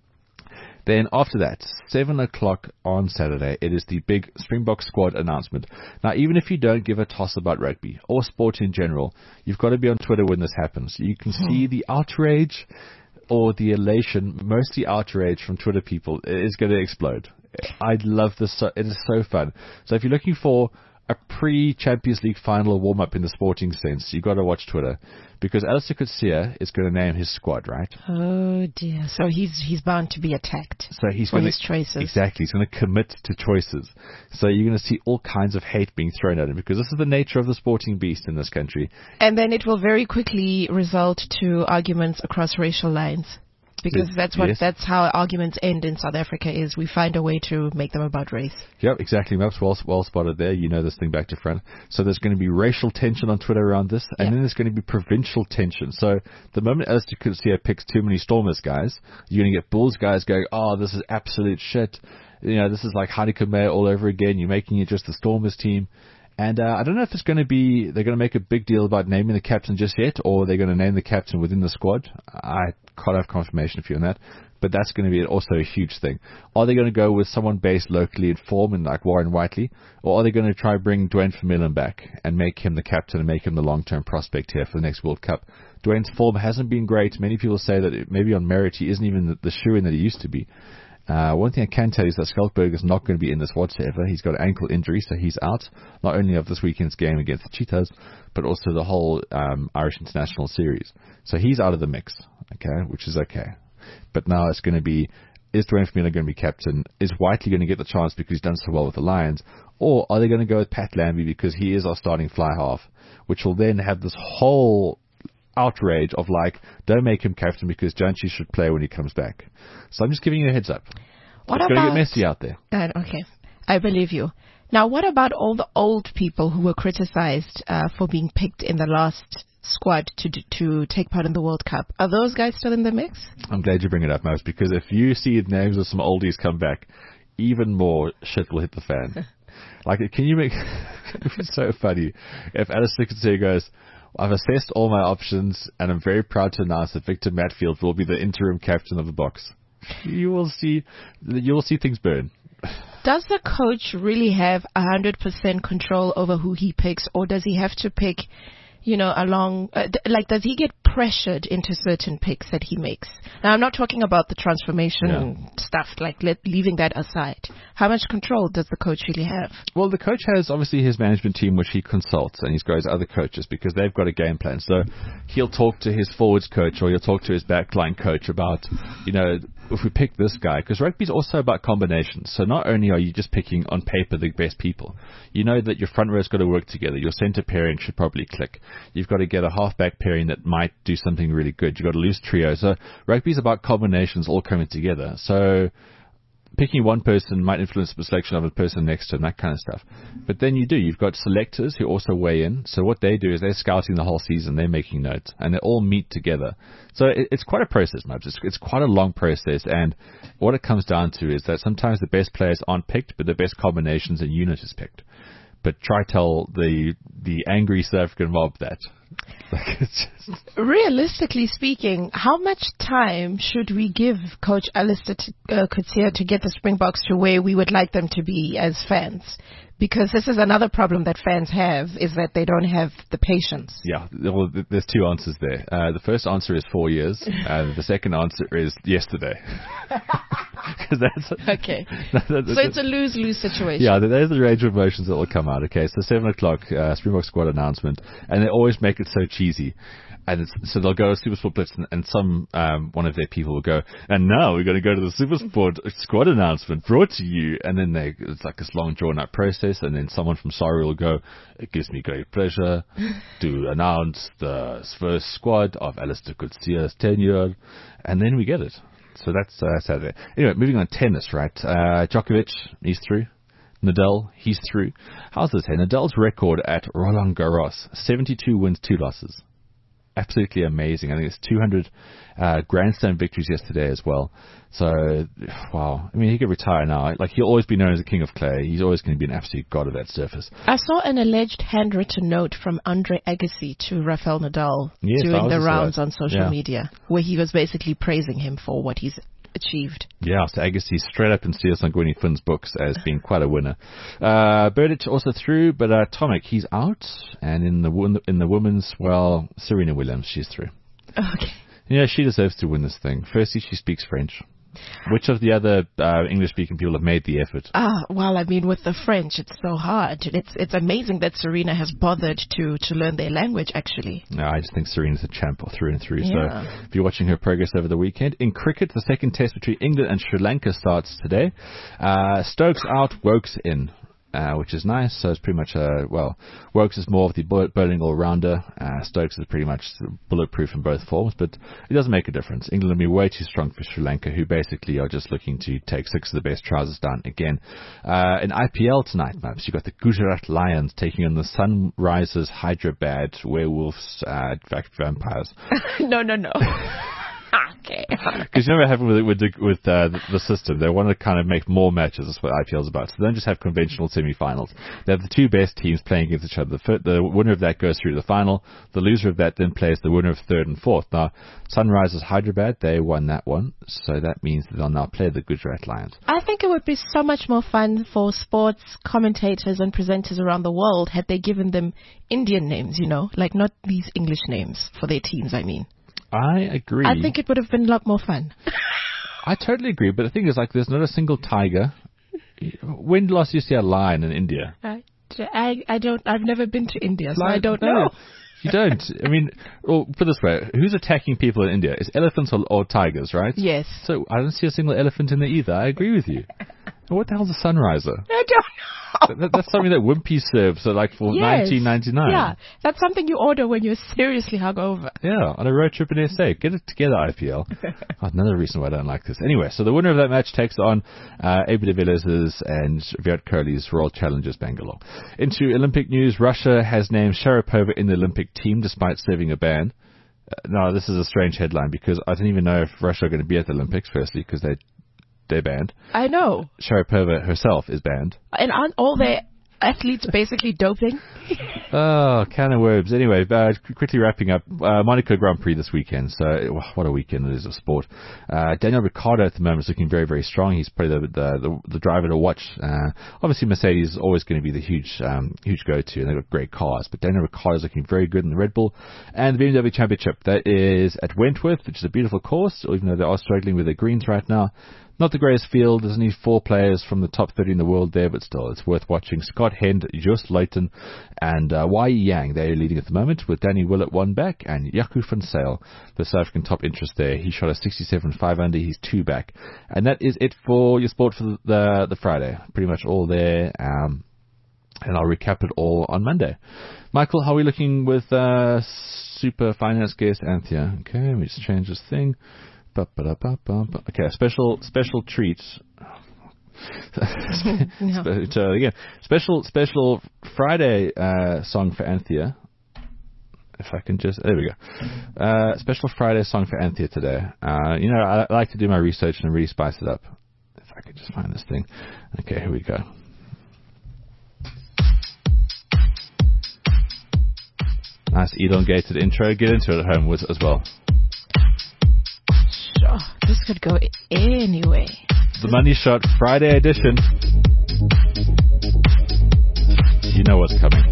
Then after that, seven o'clock on Saturday, it is the big Springbok squad announcement. Now, even if you don't give a toss about rugby or sport in general, you've got to be on Twitter when this happens. You can see the outrage or the elation, mostly outrage from Twitter people, is going to explode. I love this. So, it is so fun. So if you're looking for a pre-Champions League final warm-up in the sporting sense, you've got to watch Twitter. Because Alistair Coetzee is going to name his squad, right? Oh, dear. So he's he's bound to be attacked so he's for gonna, his choices. Exactly. He's going to commit to choices. So you're going to see all kinds of hate being thrown at him, because this is the nature of the sporting beast in this country. And then it will very quickly result to arguments across racial lines. Because that's what yes. that's how arguments end in South Africa, is we find a way to make them about race. Yep, exactly. Maps well, well spotted there. You know this thing back to front. So there's going to be racial tension on Twitter around this, and yep. then there's going to be provincial tension. So the moment Alistair Coetzee picks too many Stormers guys, you're going to get Bulls guys going, oh, this is absolute shit. You know, this is like Heideke Meyer all over again. You're making it just the Stormers team. And uh, I don't know if it's going to be, they're going to make a big deal about naming the captain just yet, or they're going to name the captain within the squad. I can't have confirmation for you on that, but that's going to be also a huge thing. Are they going to go with someone based locally in form, and like Warren Whiteley, or are they going to try bring Dwayne Vermeulen back and make him the captain and make him the long-term prospect here for the next World Cup? Dwayne's form hasn't been great. Many people say that it, maybe on merit he isn't even the, the shoo-in that he used to be. Uh, one thing I can tell you is that Skalkberg is not going to be in this whatsoever. He's got an ankle injury, so he's out, not only of this weekend's game against the Cheetahs, but also the whole um, Irish International Series. So he's out of the mix, okay, which is okay. But now it's going to be, is Dwayne Vermeulen going to be captain? Is Whiteley going to get the chance because he's done so well with the Lions? Or are they going to go with Pat Lambie because he is our starting fly half, which will then have this whole outrage of like, don't make him captain because Jantjie should play when he comes back. So I'm just giving you a heads up. What it's about, going to get messy out there. Uh, okay, I believe you. Now, what about all the old people who were criticized uh, for being picked in the last squad to to take part in the World Cup? Are those guys still in the mix? I'm glad you bring it up, Mouse, because if you see the names of some oldies come back, even more shit will hit the fan. Like, can you make it's so funny if Alistair Coetzee goes, I've assessed all my options, and I'm very proud to announce that Victor Matfield will be the interim captain of the Boks. You will see, you will see things burn. Does the coach really have one hundred percent control over who he picks, or does he have to pick, you know, along, uh, th- like, does he get pressured into certain picks that he makes? Now, I'm not talking about the transformation yeah. stuff, like, let, leaving that aside. how much control does the coach really have? Well, the coach has obviously his management team, which he consults, and he's got his other coaches because they've got a game plan. So he'll talk to his forwards coach or he'll talk to his backline coach about, you know, if we pick this guy, because rugby is also about combinations. So not only are you just picking on paper the best people, you know that your front row's got to work together. Your centre pairing should probably click. You've got to get a half-back pairing that might do something really good. You've got a loose trio. So rugby is about combinations all coming together. So picking one person might influence the selection of a person next to him, that kind of stuff. But then you do. You've got selectors who also weigh in. So what they do is they're scouting the whole season. They're making notes. And they all meet together. So it, it's quite a process, Mubs. It's, it's quite a long process. And what it comes down to is that sometimes the best players aren't picked, but the best combinations and unit is picked. But try tell the the angry South African mob that. Like, it's just... Realistically speaking, how much time should we give Coach Alistair uh, Coetzee to get the Springboks to where we would like them to be as fans? Because this is another problem that fans have, is that they don't have the patience. Yeah, well, there's two answers there. Uh, the first answer is four years, and the second answer is yesterday. that's, okay. That, that, so it's a lose-lose situation. Yeah, there's the range of emotions that will come out. Okay, so seven o'clock, uh, Springbok squad announcement, and they always make it so cheesy. And it's, so they'll go Super Sport Blitz, and, and some um, one of their people will go, and now we're going to go to the Super Sport squad announcement brought to you. And then they, it's like this long drawn out process, and then someone from Sorry will go, it gives me great pleasure to announce the first squad of Alistair Coetzee's tenure, and then we get it. So that's uh, Saturday. Anyway, moving on, tennis, right? Uh, Djokovic, he's through. Nadal, he's through. How's this here? Nadal's record at Roland Garros, seventy-two wins, two losses. Absolutely amazing. I think it's two hundred uh, Grand Slam victories yesterday as well. So, wow. I mean, he could retire now. Like, he'll always be known as the king of clay. He's always going to be an absolute god of that surface. I saw an alleged handwritten note from Andre Agassi to Rafael Nadal yes, during the rounds that. on social yeah. media, where he was basically praising him for what he's achieved. Yeah, so Agassi straight up in Siya Sangweni Finn's books as being quite a winner. Uh, Berdych also through, but uh, Tomic, he's out. And in the in the women's, well, Serena Williams, she's through. Okay. Yeah, she deserves to win this thing. Firstly, she speaks French. Which of the other uh, English-speaking people have made the effort? Ah, well, I mean, with the French, it's so hard. It's it's amazing that Serena has bothered to, to learn their language, actually. No, I just think Serena's a champ through and through. Yeah. So if you're watching her progress over the weekend. In cricket, the second test between England and Sri Lanka starts today. Uh, Stokes out, Wokes in. Uh, which is nice. So it's pretty much, uh, well, Wokes is more of the bowling all-rounder. Uh, Stokes is pretty much bulletproof in both forms, but it doesn't make a difference. England will be way too strong for Sri Lanka, who basically are just looking to take six of the best trousers down again. Uh, in I P L tonight, Maps, you've got the Gujarat Lions taking on the Sunrisers Hyderabad Werewolves, uh, in fact, vampires. no, no, no. Okay. Because you know what happened with with, the, with uh, the, the system? They want to kind of make more matches. That's what I P L is about. So they don't just have conventional semi-finals. They have the two best teams playing against each other. The, fir- the winner of that goes through to the final. The loser of that then plays the winner of third and fourth. Now, Sunrisers Hyderabad, they won that one. So that means that they'll now play the Gujarat Lions. I think it would be so much more fun for sports commentators and presenters around the world had they given them Indian names, you know, like not these English names for their teams, I mean. I agree. I think it would have been a lot more fun. I totally agree, but the thing is, like, there's not a single tiger. When last did you see a lion in India? I, I, I don't. I've never been to India, so Lion, I don't no, know. You don't. I mean, well, put it this way: who's attacking people in India? It's elephants or, or tigers, right? Yes. So I don't see a single elephant in there either. I agree with you. What the hell's a sunriser? I don't know. That, that's something that Wimpy serves, so like for yes. nineteen ninety-nine. Yeah, that's something you order when you're seriously hungover. Yeah, on a road trip in S A. Get it together, I P L. Oh, another reason why I don't like this. Anyway, so the winner of that match takes on uh, Abe de Villiers' and Virat Kohli's Royal Challengers Bangalore. Into Olympic news, Russia has named Sharapova in the Olympic team despite serving a ban. Uh, now, this is a strange headline because I don't even know if Russia are going to be at the Olympics, firstly, because they they're banned. I know. Sharapova herself is banned. And aren't all their athletes basically doping? Oh, can of worms. Anyway, uh, quickly wrapping up, uh, Monaco Grand Prix this weekend. So, what a weekend it is of sport. Uh, Daniel Ricciardo at the moment is looking very, very strong. He's probably the the, the, the driver to watch. Uh, obviously, Mercedes is always going to be the huge um, huge go-to, and they've got great cars. But Daniel Ricciardo is looking very good in the Red Bull. And the B M W Championship, that is at Wentworth, which is a beautiful course, even though they are struggling with their greens right now. Not the greatest field. There's only four players from the top thirty in the world there, but still, it's worth watching. Scott Hend, Just Leighton, and uh, Y E Yang. They're leading at the moment with Danny Willett one back and Jaco van Zyl, the South African top interest there. He shot a sixty-seven five under. He's two back. And that is it for your sport for the the, the Friday. Pretty much all there. Um, and I'll recap it all on Monday. Michael, how are we looking with uh, super finance guest Anthea? Okay, let me just change this thing. Okay, special special treat. no. uh, yeah, special special Friday uh, song for Anthea. If I can just, there we go. Uh, special Friday song for Anthea today. Uh, you know, I, I like to do my research and really spice it up. If I could just find this thing. Okay, here we go. Nice elongated intro. Get into it at home with as well. Sure, this could go anyway. The Money Shot Friday edition. You know what's coming.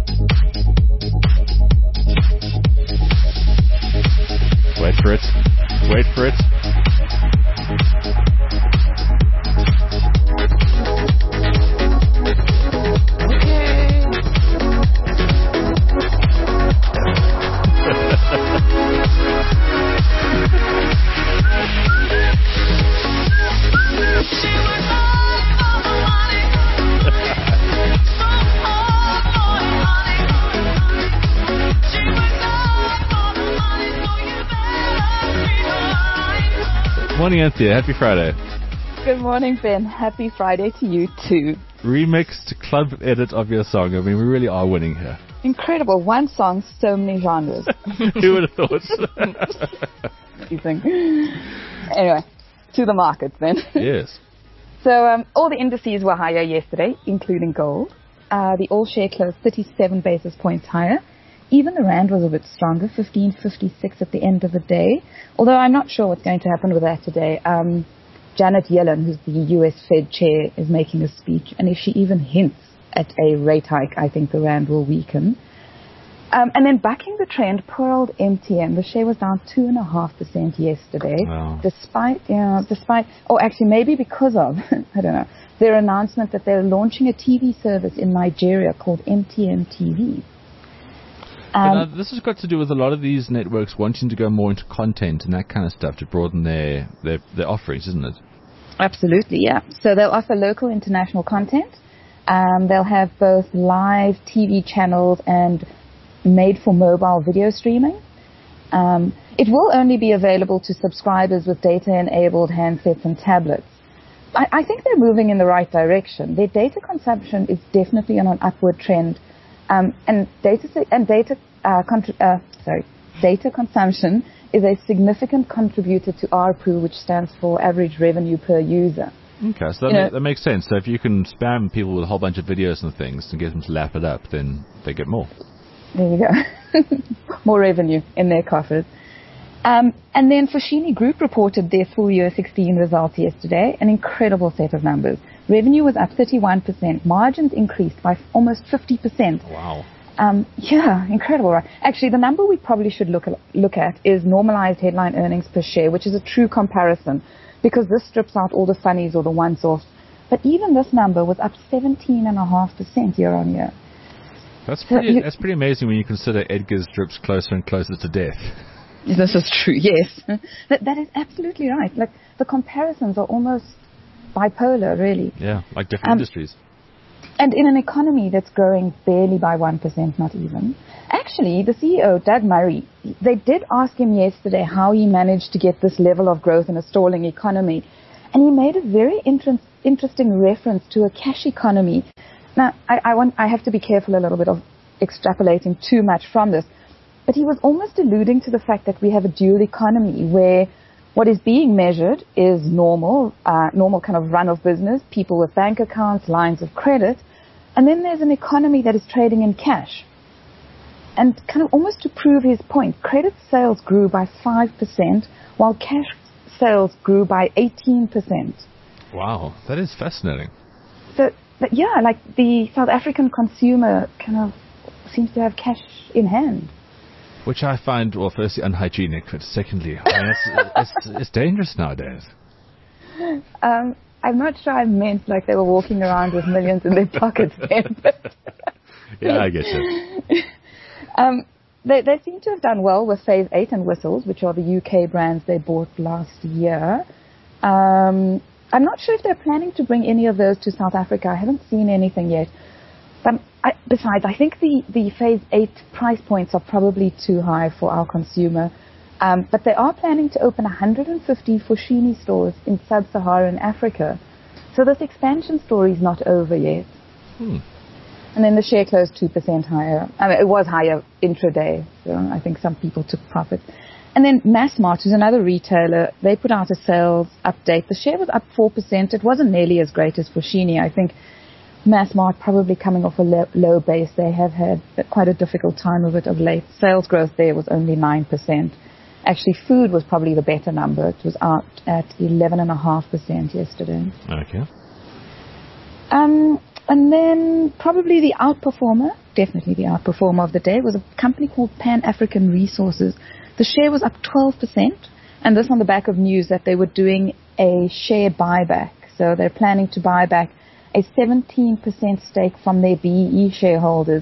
Wait for it. Wait for it. Morning, Anthea. Happy Friday. Good morning, Ben. Happy Friday to you too. Remixed club edit of your song. I mean, we really are winning here. Incredible. One song, so many genres. Who would have thought? Anyway, to the markets then. Yes. So um, all the indices were higher yesterday, including gold. Uh, the all-share closed thirty-seven basis points higher. Even the rand was a bit stronger, fifteen fifty-six at the end of the day. Although I'm not sure what's going to happen with that today. Um, Janet Yellen, who's the U S Fed chair, is making a speech. And if she even hints at a rate hike, I think the rand will weaken. Um, and then backing the trend, poor old M T N. The share was down two point five percent yesterday. Wow. Despite, yeah, despite, or actually maybe because of, I don't know, their announcement that they're launching a T V service in Nigeria called M T N T V. Um, but, uh, this has got to do with a lot of these networks wanting to go more into content and that kind of stuff to broaden their, their, their offerings, isn't it? Absolutely, yeah. So they'll offer local international content. Um, they'll have both live T V channels and made-for-mobile video streaming. Um, it will only be available to subscribers with data-enabled handsets and tablets. I, I think they're moving in the right direction. Their data consumption is definitely on an upward trend. Um, and data and data uh, contri- uh, sorry, data consumption is a significant contributor to A R P U, which stands for average revenue per user. Okay, so that, ma- that makes sense. So if you can spam people with a whole bunch of videos and things and get them to lap it up, then they get more. There you go. More revenue in their coffers. Um, and then Foschini Group reported their full year sixteen results yesterday, an incredible set of numbers. Revenue was up thirty-one percent. Margins increased by f- almost fifty percent. Wow. Um, yeah, incredible, right? Actually, the number we probably should look at, look at is normalized headline earnings per share, which is a true comparison, because this strips out all the funnies or the once-offs. But even this number was up seventeen point five percent year on year. That's pretty, so you, that's pretty amazing when you consider Edgar's drips closer and closer to death. This is true, yes. that, that is absolutely right. Like, the comparisons are almost bipolar, really. Yeah, like different um, industries. And in an economy that's growing barely by one percent, not even. Actually, the C E O, Doug Murray, they did ask him yesterday how he managed to get this level of growth in a stalling economy. And he made a very inter- interesting reference to a cash economy. Now, I, I, want, I have to be careful a little bit of extrapolating too much from this. But he was almost alluding to the fact that we have a dual economy where what is being measured is normal, uh, normal kind of run of business, people with bank accounts, lines of credit. And then there's an economy that is trading in cash. And kind of almost to prove his point, credit sales grew by five percent while cash sales grew by eighteen percent. Wow, that is fascinating. So, but yeah, like the South African consumer kind of seems to have cash in hand. Which I find, well, firstly, unhygienic, but secondly, I mean, it's, it's, it's dangerous nowadays. um, I'm not sure I meant like they were walking around with millions in their pockets then. But yeah, I get you. um, they, they seem to have done well with Phase eight and Whistles, which are the U K brands they bought last year. Um, I'm not sure if they're planning to bring any of those to South Africa. I haven't seen anything yet. But I, besides, I think the, the Phase eight price points are probably too high for our consumer. Um, but they are planning to open one hundred fifty Foschini stores in sub-Saharan Africa. So this expansion story is not over yet. Hmm. And then the share closed two percent higher. I mean, it was higher intraday, so I think some people took profit. And then Massmart, who's another retailer, they put out a sales update. The share was up four percent. It wasn't nearly as great as Foschini. I think Massmart probably coming off a low, low base. They have had quite a difficult time of it of late. Sales growth there was only nine percent. Actually, food was probably the better number. It was out at eleven point five percent yesterday. Okay. Um, and then probably the outperformer, definitely the outperformer of the day, was a company called Pan African Resources. The share was up twelve percent, and this on the back of news that they were doing a share buyback. So they're planning to buy back a seventeen percent stake from their B E E shareholders.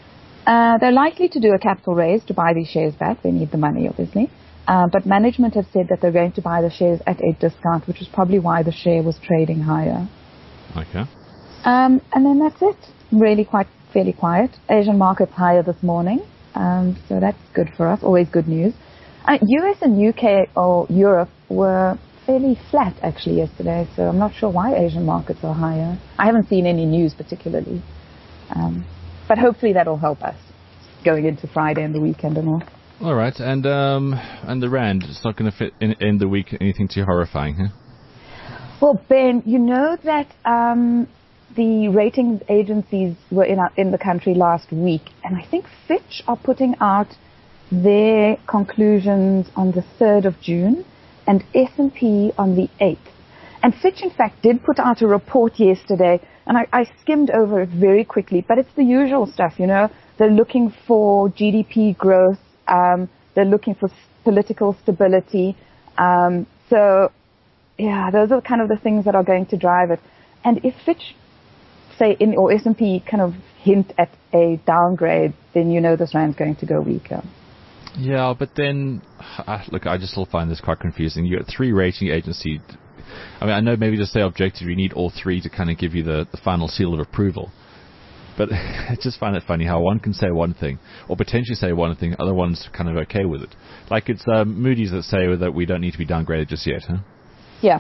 Uh, they're likely to do a capital raise to buy these shares back. They need the money, obviously. Uh, but management have said that they're going to buy the shares at a discount, which is probably why the share was trading higher. Okay. Um, and then that's it. Really quite fairly quiet. Asian markets higher this morning. Um, so that's good for us. Always good news. Uh, U S and U K or Europe were fairly flat actually yesterday. So I'm not sure why Asian markets are higher. I haven't seen any news particularly. Um, but hopefully that'll help us going into Friday and the weekend and all. All right, and um, and the rand, it's not going to fit in, in the week anything too horrifying, huh? Well, Ben, you know that um, the ratings agencies were in our, in the country last week, and I think Fitch are putting out their conclusions on the third of June, and S and P on the eighth. And Fitch, in fact, did put out a report yesterday, and I, I skimmed over it very quickly, but it's the usual stuff, you know. They're looking for G D P growth. Um, they're looking for s- political stability. Um, so, yeah, those are kind of the things that are going to drive it. And if Fitch, say, in or S and P kind of hint at a downgrade, then you know this rand's going to go weaker. Yeah, but then, uh, look, I just still find this quite confusing. You got three rating agencies. I mean, I know maybe to stay objective, you need all three to kind of give you the, the final seal of approval. But I just find it funny how one can say one thing, or potentially say one thing, other ones kind of okay with it. Like it's um, Moody's that say that we don't need to be downgraded just yet, huh? Yeah.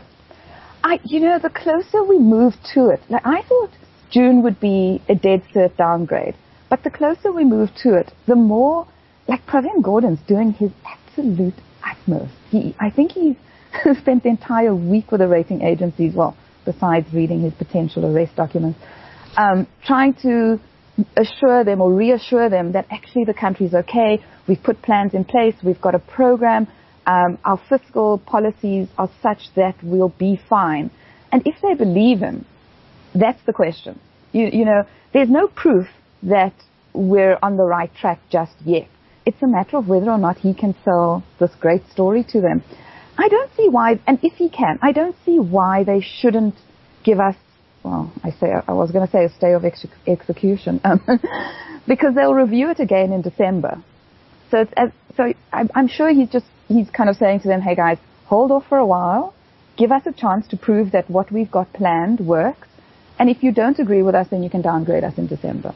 I, you know, the closer we move to it, like I thought June would be a dead cert downgrade, but the closer we move to it, the more, like Pravin Gordhan's doing his absolute utmost. He, I think he's spent the entire week with the rating agencies, well, besides reading his potential arrest documents, Um, trying to assure them or reassure them that actually the country's okay. We've put plans in place. We've got a program. Um, our fiscal policies are such that we'll be fine. And if they believe him, that's the question. You, you know, there's no proof that we're on the right track just yet. It's a matter of whether or not he can sell this great story to them. I don't see why, and if he can, I don't see why they shouldn't give us, well, I say I was going to say a stay of ex- execution, um, because they'll review it again in December. So, it's, uh, so I'm, I'm sure he's just he's kind of saying to them, "Hey guys, hold off for a while, give us a chance to prove that what we've got planned works, and if you don't agree with us, then you can downgrade us in December."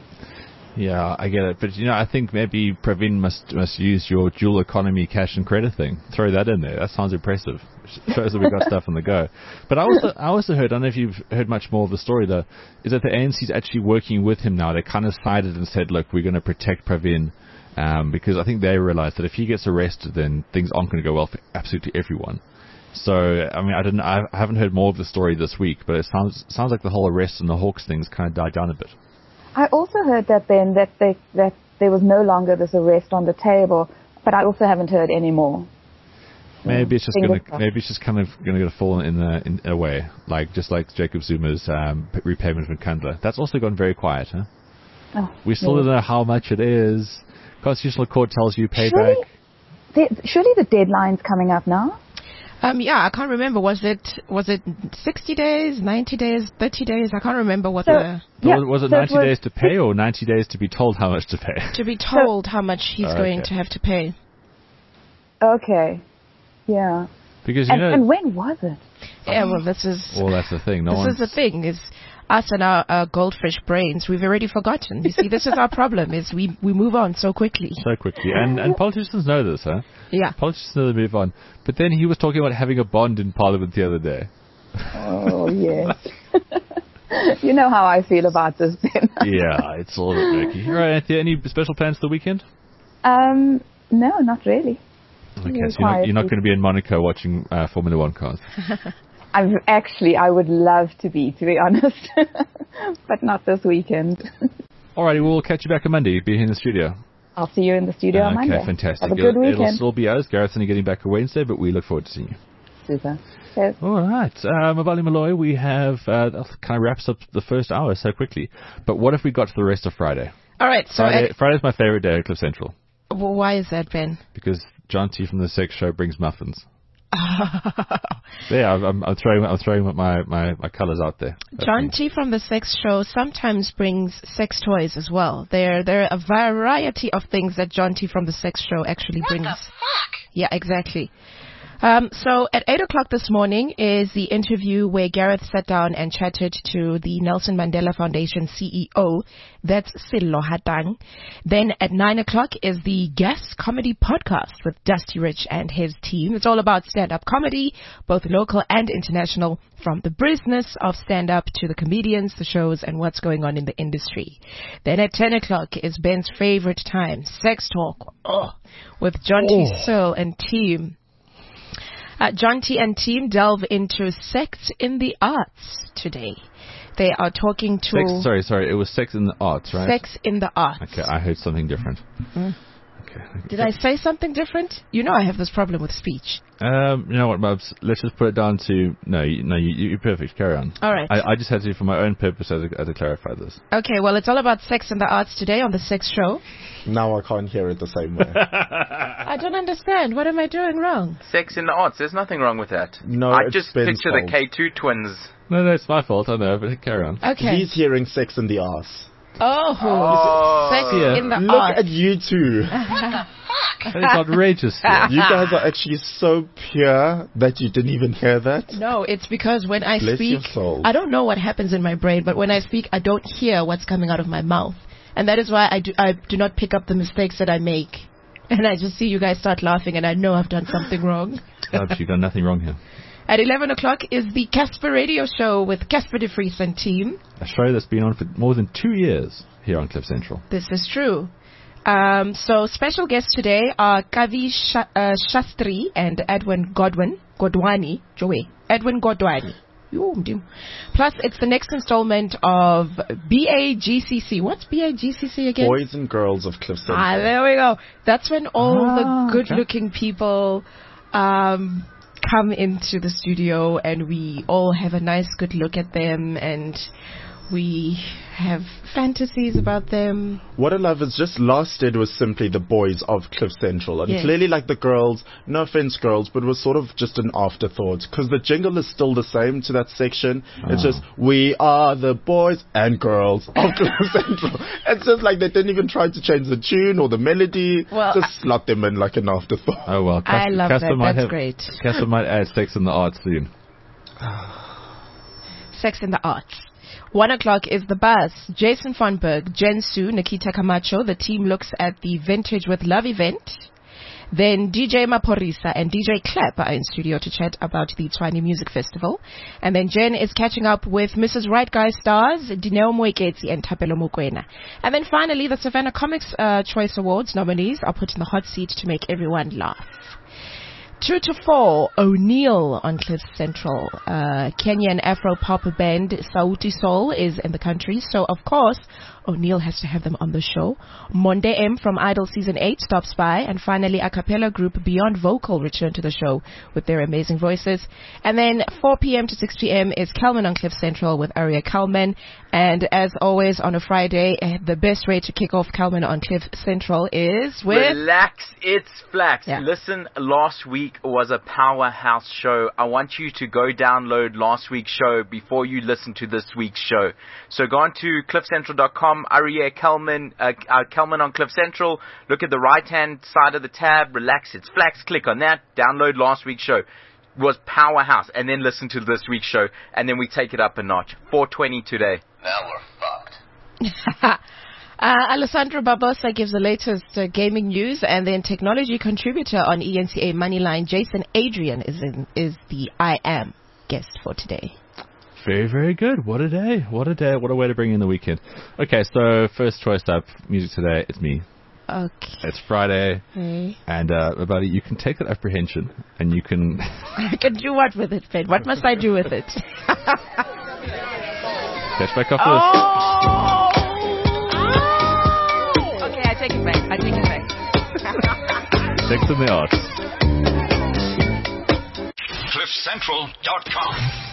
Yeah, I get it, but you know, I think maybe Pravin must must use your dual economy cash and credit thing. Throw that in there. That sounds impressive. Shows that we've got stuff on the go. But I also I also heard, I don't know if you've heard much more of the story though, is that the A N C is actually working with him now. They kind of sided and said, look, we're going to protect Pravin, um, because I think they realize that if he gets arrested, then things aren't going to go well for absolutely everyone. So, I mean, I didn't, I haven't heard more of the story this week, but it sounds sounds like the whole arrest and the Hawks thing's kind of died down a bit. I also heard that, Ben, that, they, that there was no longer this arrest on the table, but I also haven't heard any more. Maybe it's just going to maybe it's just kind of going to fall in a in a way, like just like Jacob Zuma's um, repayment from Kandla. That's also gone very quiet, huh? Oh, we still yeah. don't know how much it is. Constitutional Court tells you payback. Surely, the, surely the deadline's coming up now. Um, yeah, I can't remember. Was it was it sixty days, ninety days, thirty days? I can't remember what So, the yeah, was, was it so ninety was days to pay or ninety days to be told how much to pay? to be told how much he's Oh, going okay. to have to pay. Okay. Yeah. Because, you And, know, and when was it? Yeah, well, this is well, that's the thing. No this one. is the thing is us and our uh, goldfish brains. We've already forgotten. You see, this is our problem. Is we we move on so quickly. So quickly. And, and politicians know this, huh? Yeah. Politicians know they move on. But then he was talking about having a bond in Parliament the other day. Oh, yes. You know how I feel about this, Ben. Yeah, it's all a bit murky. All right, Anthea, any special plans for the weekend? Um, no, not really. Okay, Very so you're not, quiet you're not week. going to be in Monaco watching uh, Formula One cars. I've actually, I would love to be, to be honest, but not this weekend. Alrighty, we'll catch you back on Monday. Be here in the studio. I'll see you in the studio on okay, Monday. fantastic. Have a good it'll, it'll weekend. still be us. Gareth's only getting back on Wednesday, but we look forward to seeing you. Super. Cheers. All right. Uh, Mabali Malloy, we have, uh, that kind of wraps up the first hour so quickly. But what if we got to the rest of Friday? All right. So Friday at, Friday's my favorite day at Cliff Central well, why is that, Ben? because John T from the Sex Show brings muffins. Yeah, I'm, I'm, I'm throwing, I'm throwing my, my, my colours out there. John T from the Sex Show sometimes brings sex toys as well. There, there are a variety of things that John T from the Sex Show actually brings. What the fuck? Yeah, exactly. Um, so at eight o'clock this morning is the interview where Gareth sat down and chatted to the Nelson Mandela Foundation C E O. That's Sello Hatang. Then at nine o'clock is the guest comedy podcast with Dusty Rich and his team. It's all about stand-up comedy, both local and international, from the business of stand-up to the comedians, the shows, and what's going on in the industry. Then at ten o'clock is Ben's favorite time, Sex Talk, oh, with John T. Searle and team. Uh, John T. and team delve into sex in the arts today. They are talking to... Sex, sorry, sorry. It was Sex in the Arts, right? Sex in the arts. Okay, I heard something different. Mm. Okay. Did I say something different? You know I have this problem with speech. Um, you know what, Mubs? Let's just put it down to no, you, no, you, you're perfect. Carry on. All right. I, I just had to, for my own purpose, I had to, I had to clarify this. Okay, well, it's all about sex in the arts today on the Sex Show. Now I can't hear it the same way. I don't understand. What am I doing wrong? Sex in the arts. There's nothing wrong with that. No, I it's just Ben's picture the fault. K two twins. No, no, it's my fault. I know, but carry on. Okay. He's hearing sex in the arse. Oh, Oh. sex Yeah. in the Look arts. at you two. That is outrageous. Yeah. You guys are actually so pure that you didn't even hear that. No, it's because when I Bless speak, your soul. I don't know what happens in my brain, but when I speak, I don't hear what's coming out of my mouth. And that is why I do, I do not pick up the mistakes that I make. And I just see you guys start laughing, and I know I've done something wrong. Mubs, you've done nothing wrong here. At eleven o'clock is the Casper Radio Show with Casper de Vries and team. A show that's been on for more than two years here on Cliff Central. This is true. Um, so special guests today are Kavi Sha- uh, Shastri and Edwin Godwin, Godwani, Joey, Edwin Godwani. Yo, dim. Plus, it's the next installment of B A G C C. What's B A G C C again? Boys and girls of Cliff Central. Ah, there we go. That's when all Ah, the good-looking people um, come into the studio, and we all have a nice, good look at them, and we have fantasies about them. What I love is just last year was simply the boys of Cliff Central. And Yes. clearly like the girls, no offense girls, but it was sort of just an afterthought. Because the jingle is still the same to that section. It's Oh. just, we are the boys and girls of Cliff Central. It's just like they didn't even try to change the tune or the melody. Well, just slot them in like an afterthought. Oh well, I Casper, love Casper that. might That's have, great. Casper might add Sex in the Arts soon. Sex in the Arts. One o'clock is The Buzz. Jason Fonberg, Jen Su, Nikita Camacho. The team looks at the Vintage with Love event. Then D J Maporisa and D J Clap are in studio to chat about the Tshwane Music Festival. And then Jen is catching up with Missus Right Guy stars Dineo Moeketsi and Thapelo Mokoena. And then finally, the Savannah Comics uh, Choice Awards nominees are put in the hot seat to make everyone laugh. Two to four, O'Neill on Cliff Central. Uh, Kenyan Afro pop band Sauti Soul is in the country. So, of course, O'Neill has to have them on the show. Monde M from Idol Season eight stops by. And finally, a cappella group Beyond Vocal return to the show with their amazing voices. And then four p.m. to six p.m. is Kelman on Cliff Central with Aria Kelman. And as always, on a Friday, eh, the best way to kick off Kelman on Cliff Central is with... Relax, it's Flax. Yeah. Listen, last week was a powerhouse show. I want you to go download last week's show before you listen to this week's show. So go on to cliff central dot com, Aria Kelman, uh, uh, Kelman on Cliff Central. Look at the right-hand side of the tab. Relax, it's Flax. Click on that. Download last week's show. It was powerhouse. And then listen to this week's show. And then we take it up a notch. four twenty today. Now we're fucked. Uh, Alessandro Barbosa gives the latest uh, gaming news, and then technology contributor on E N C A Moneyline, Jason Adrian, is in, is the I Am guest for today. Very, very good. What a day. What a day. What a way to bring in the weekend. Okay, so first choice up music today, it's me. Okay. It's Friday. Okay. And, uh, buddy, you can take that apprehension and you can... I can do what with it, Ben? What must I do with it? Catch back off oh! oh! Okay, I take it back. I take it back. Six in the odds. cliff central dot com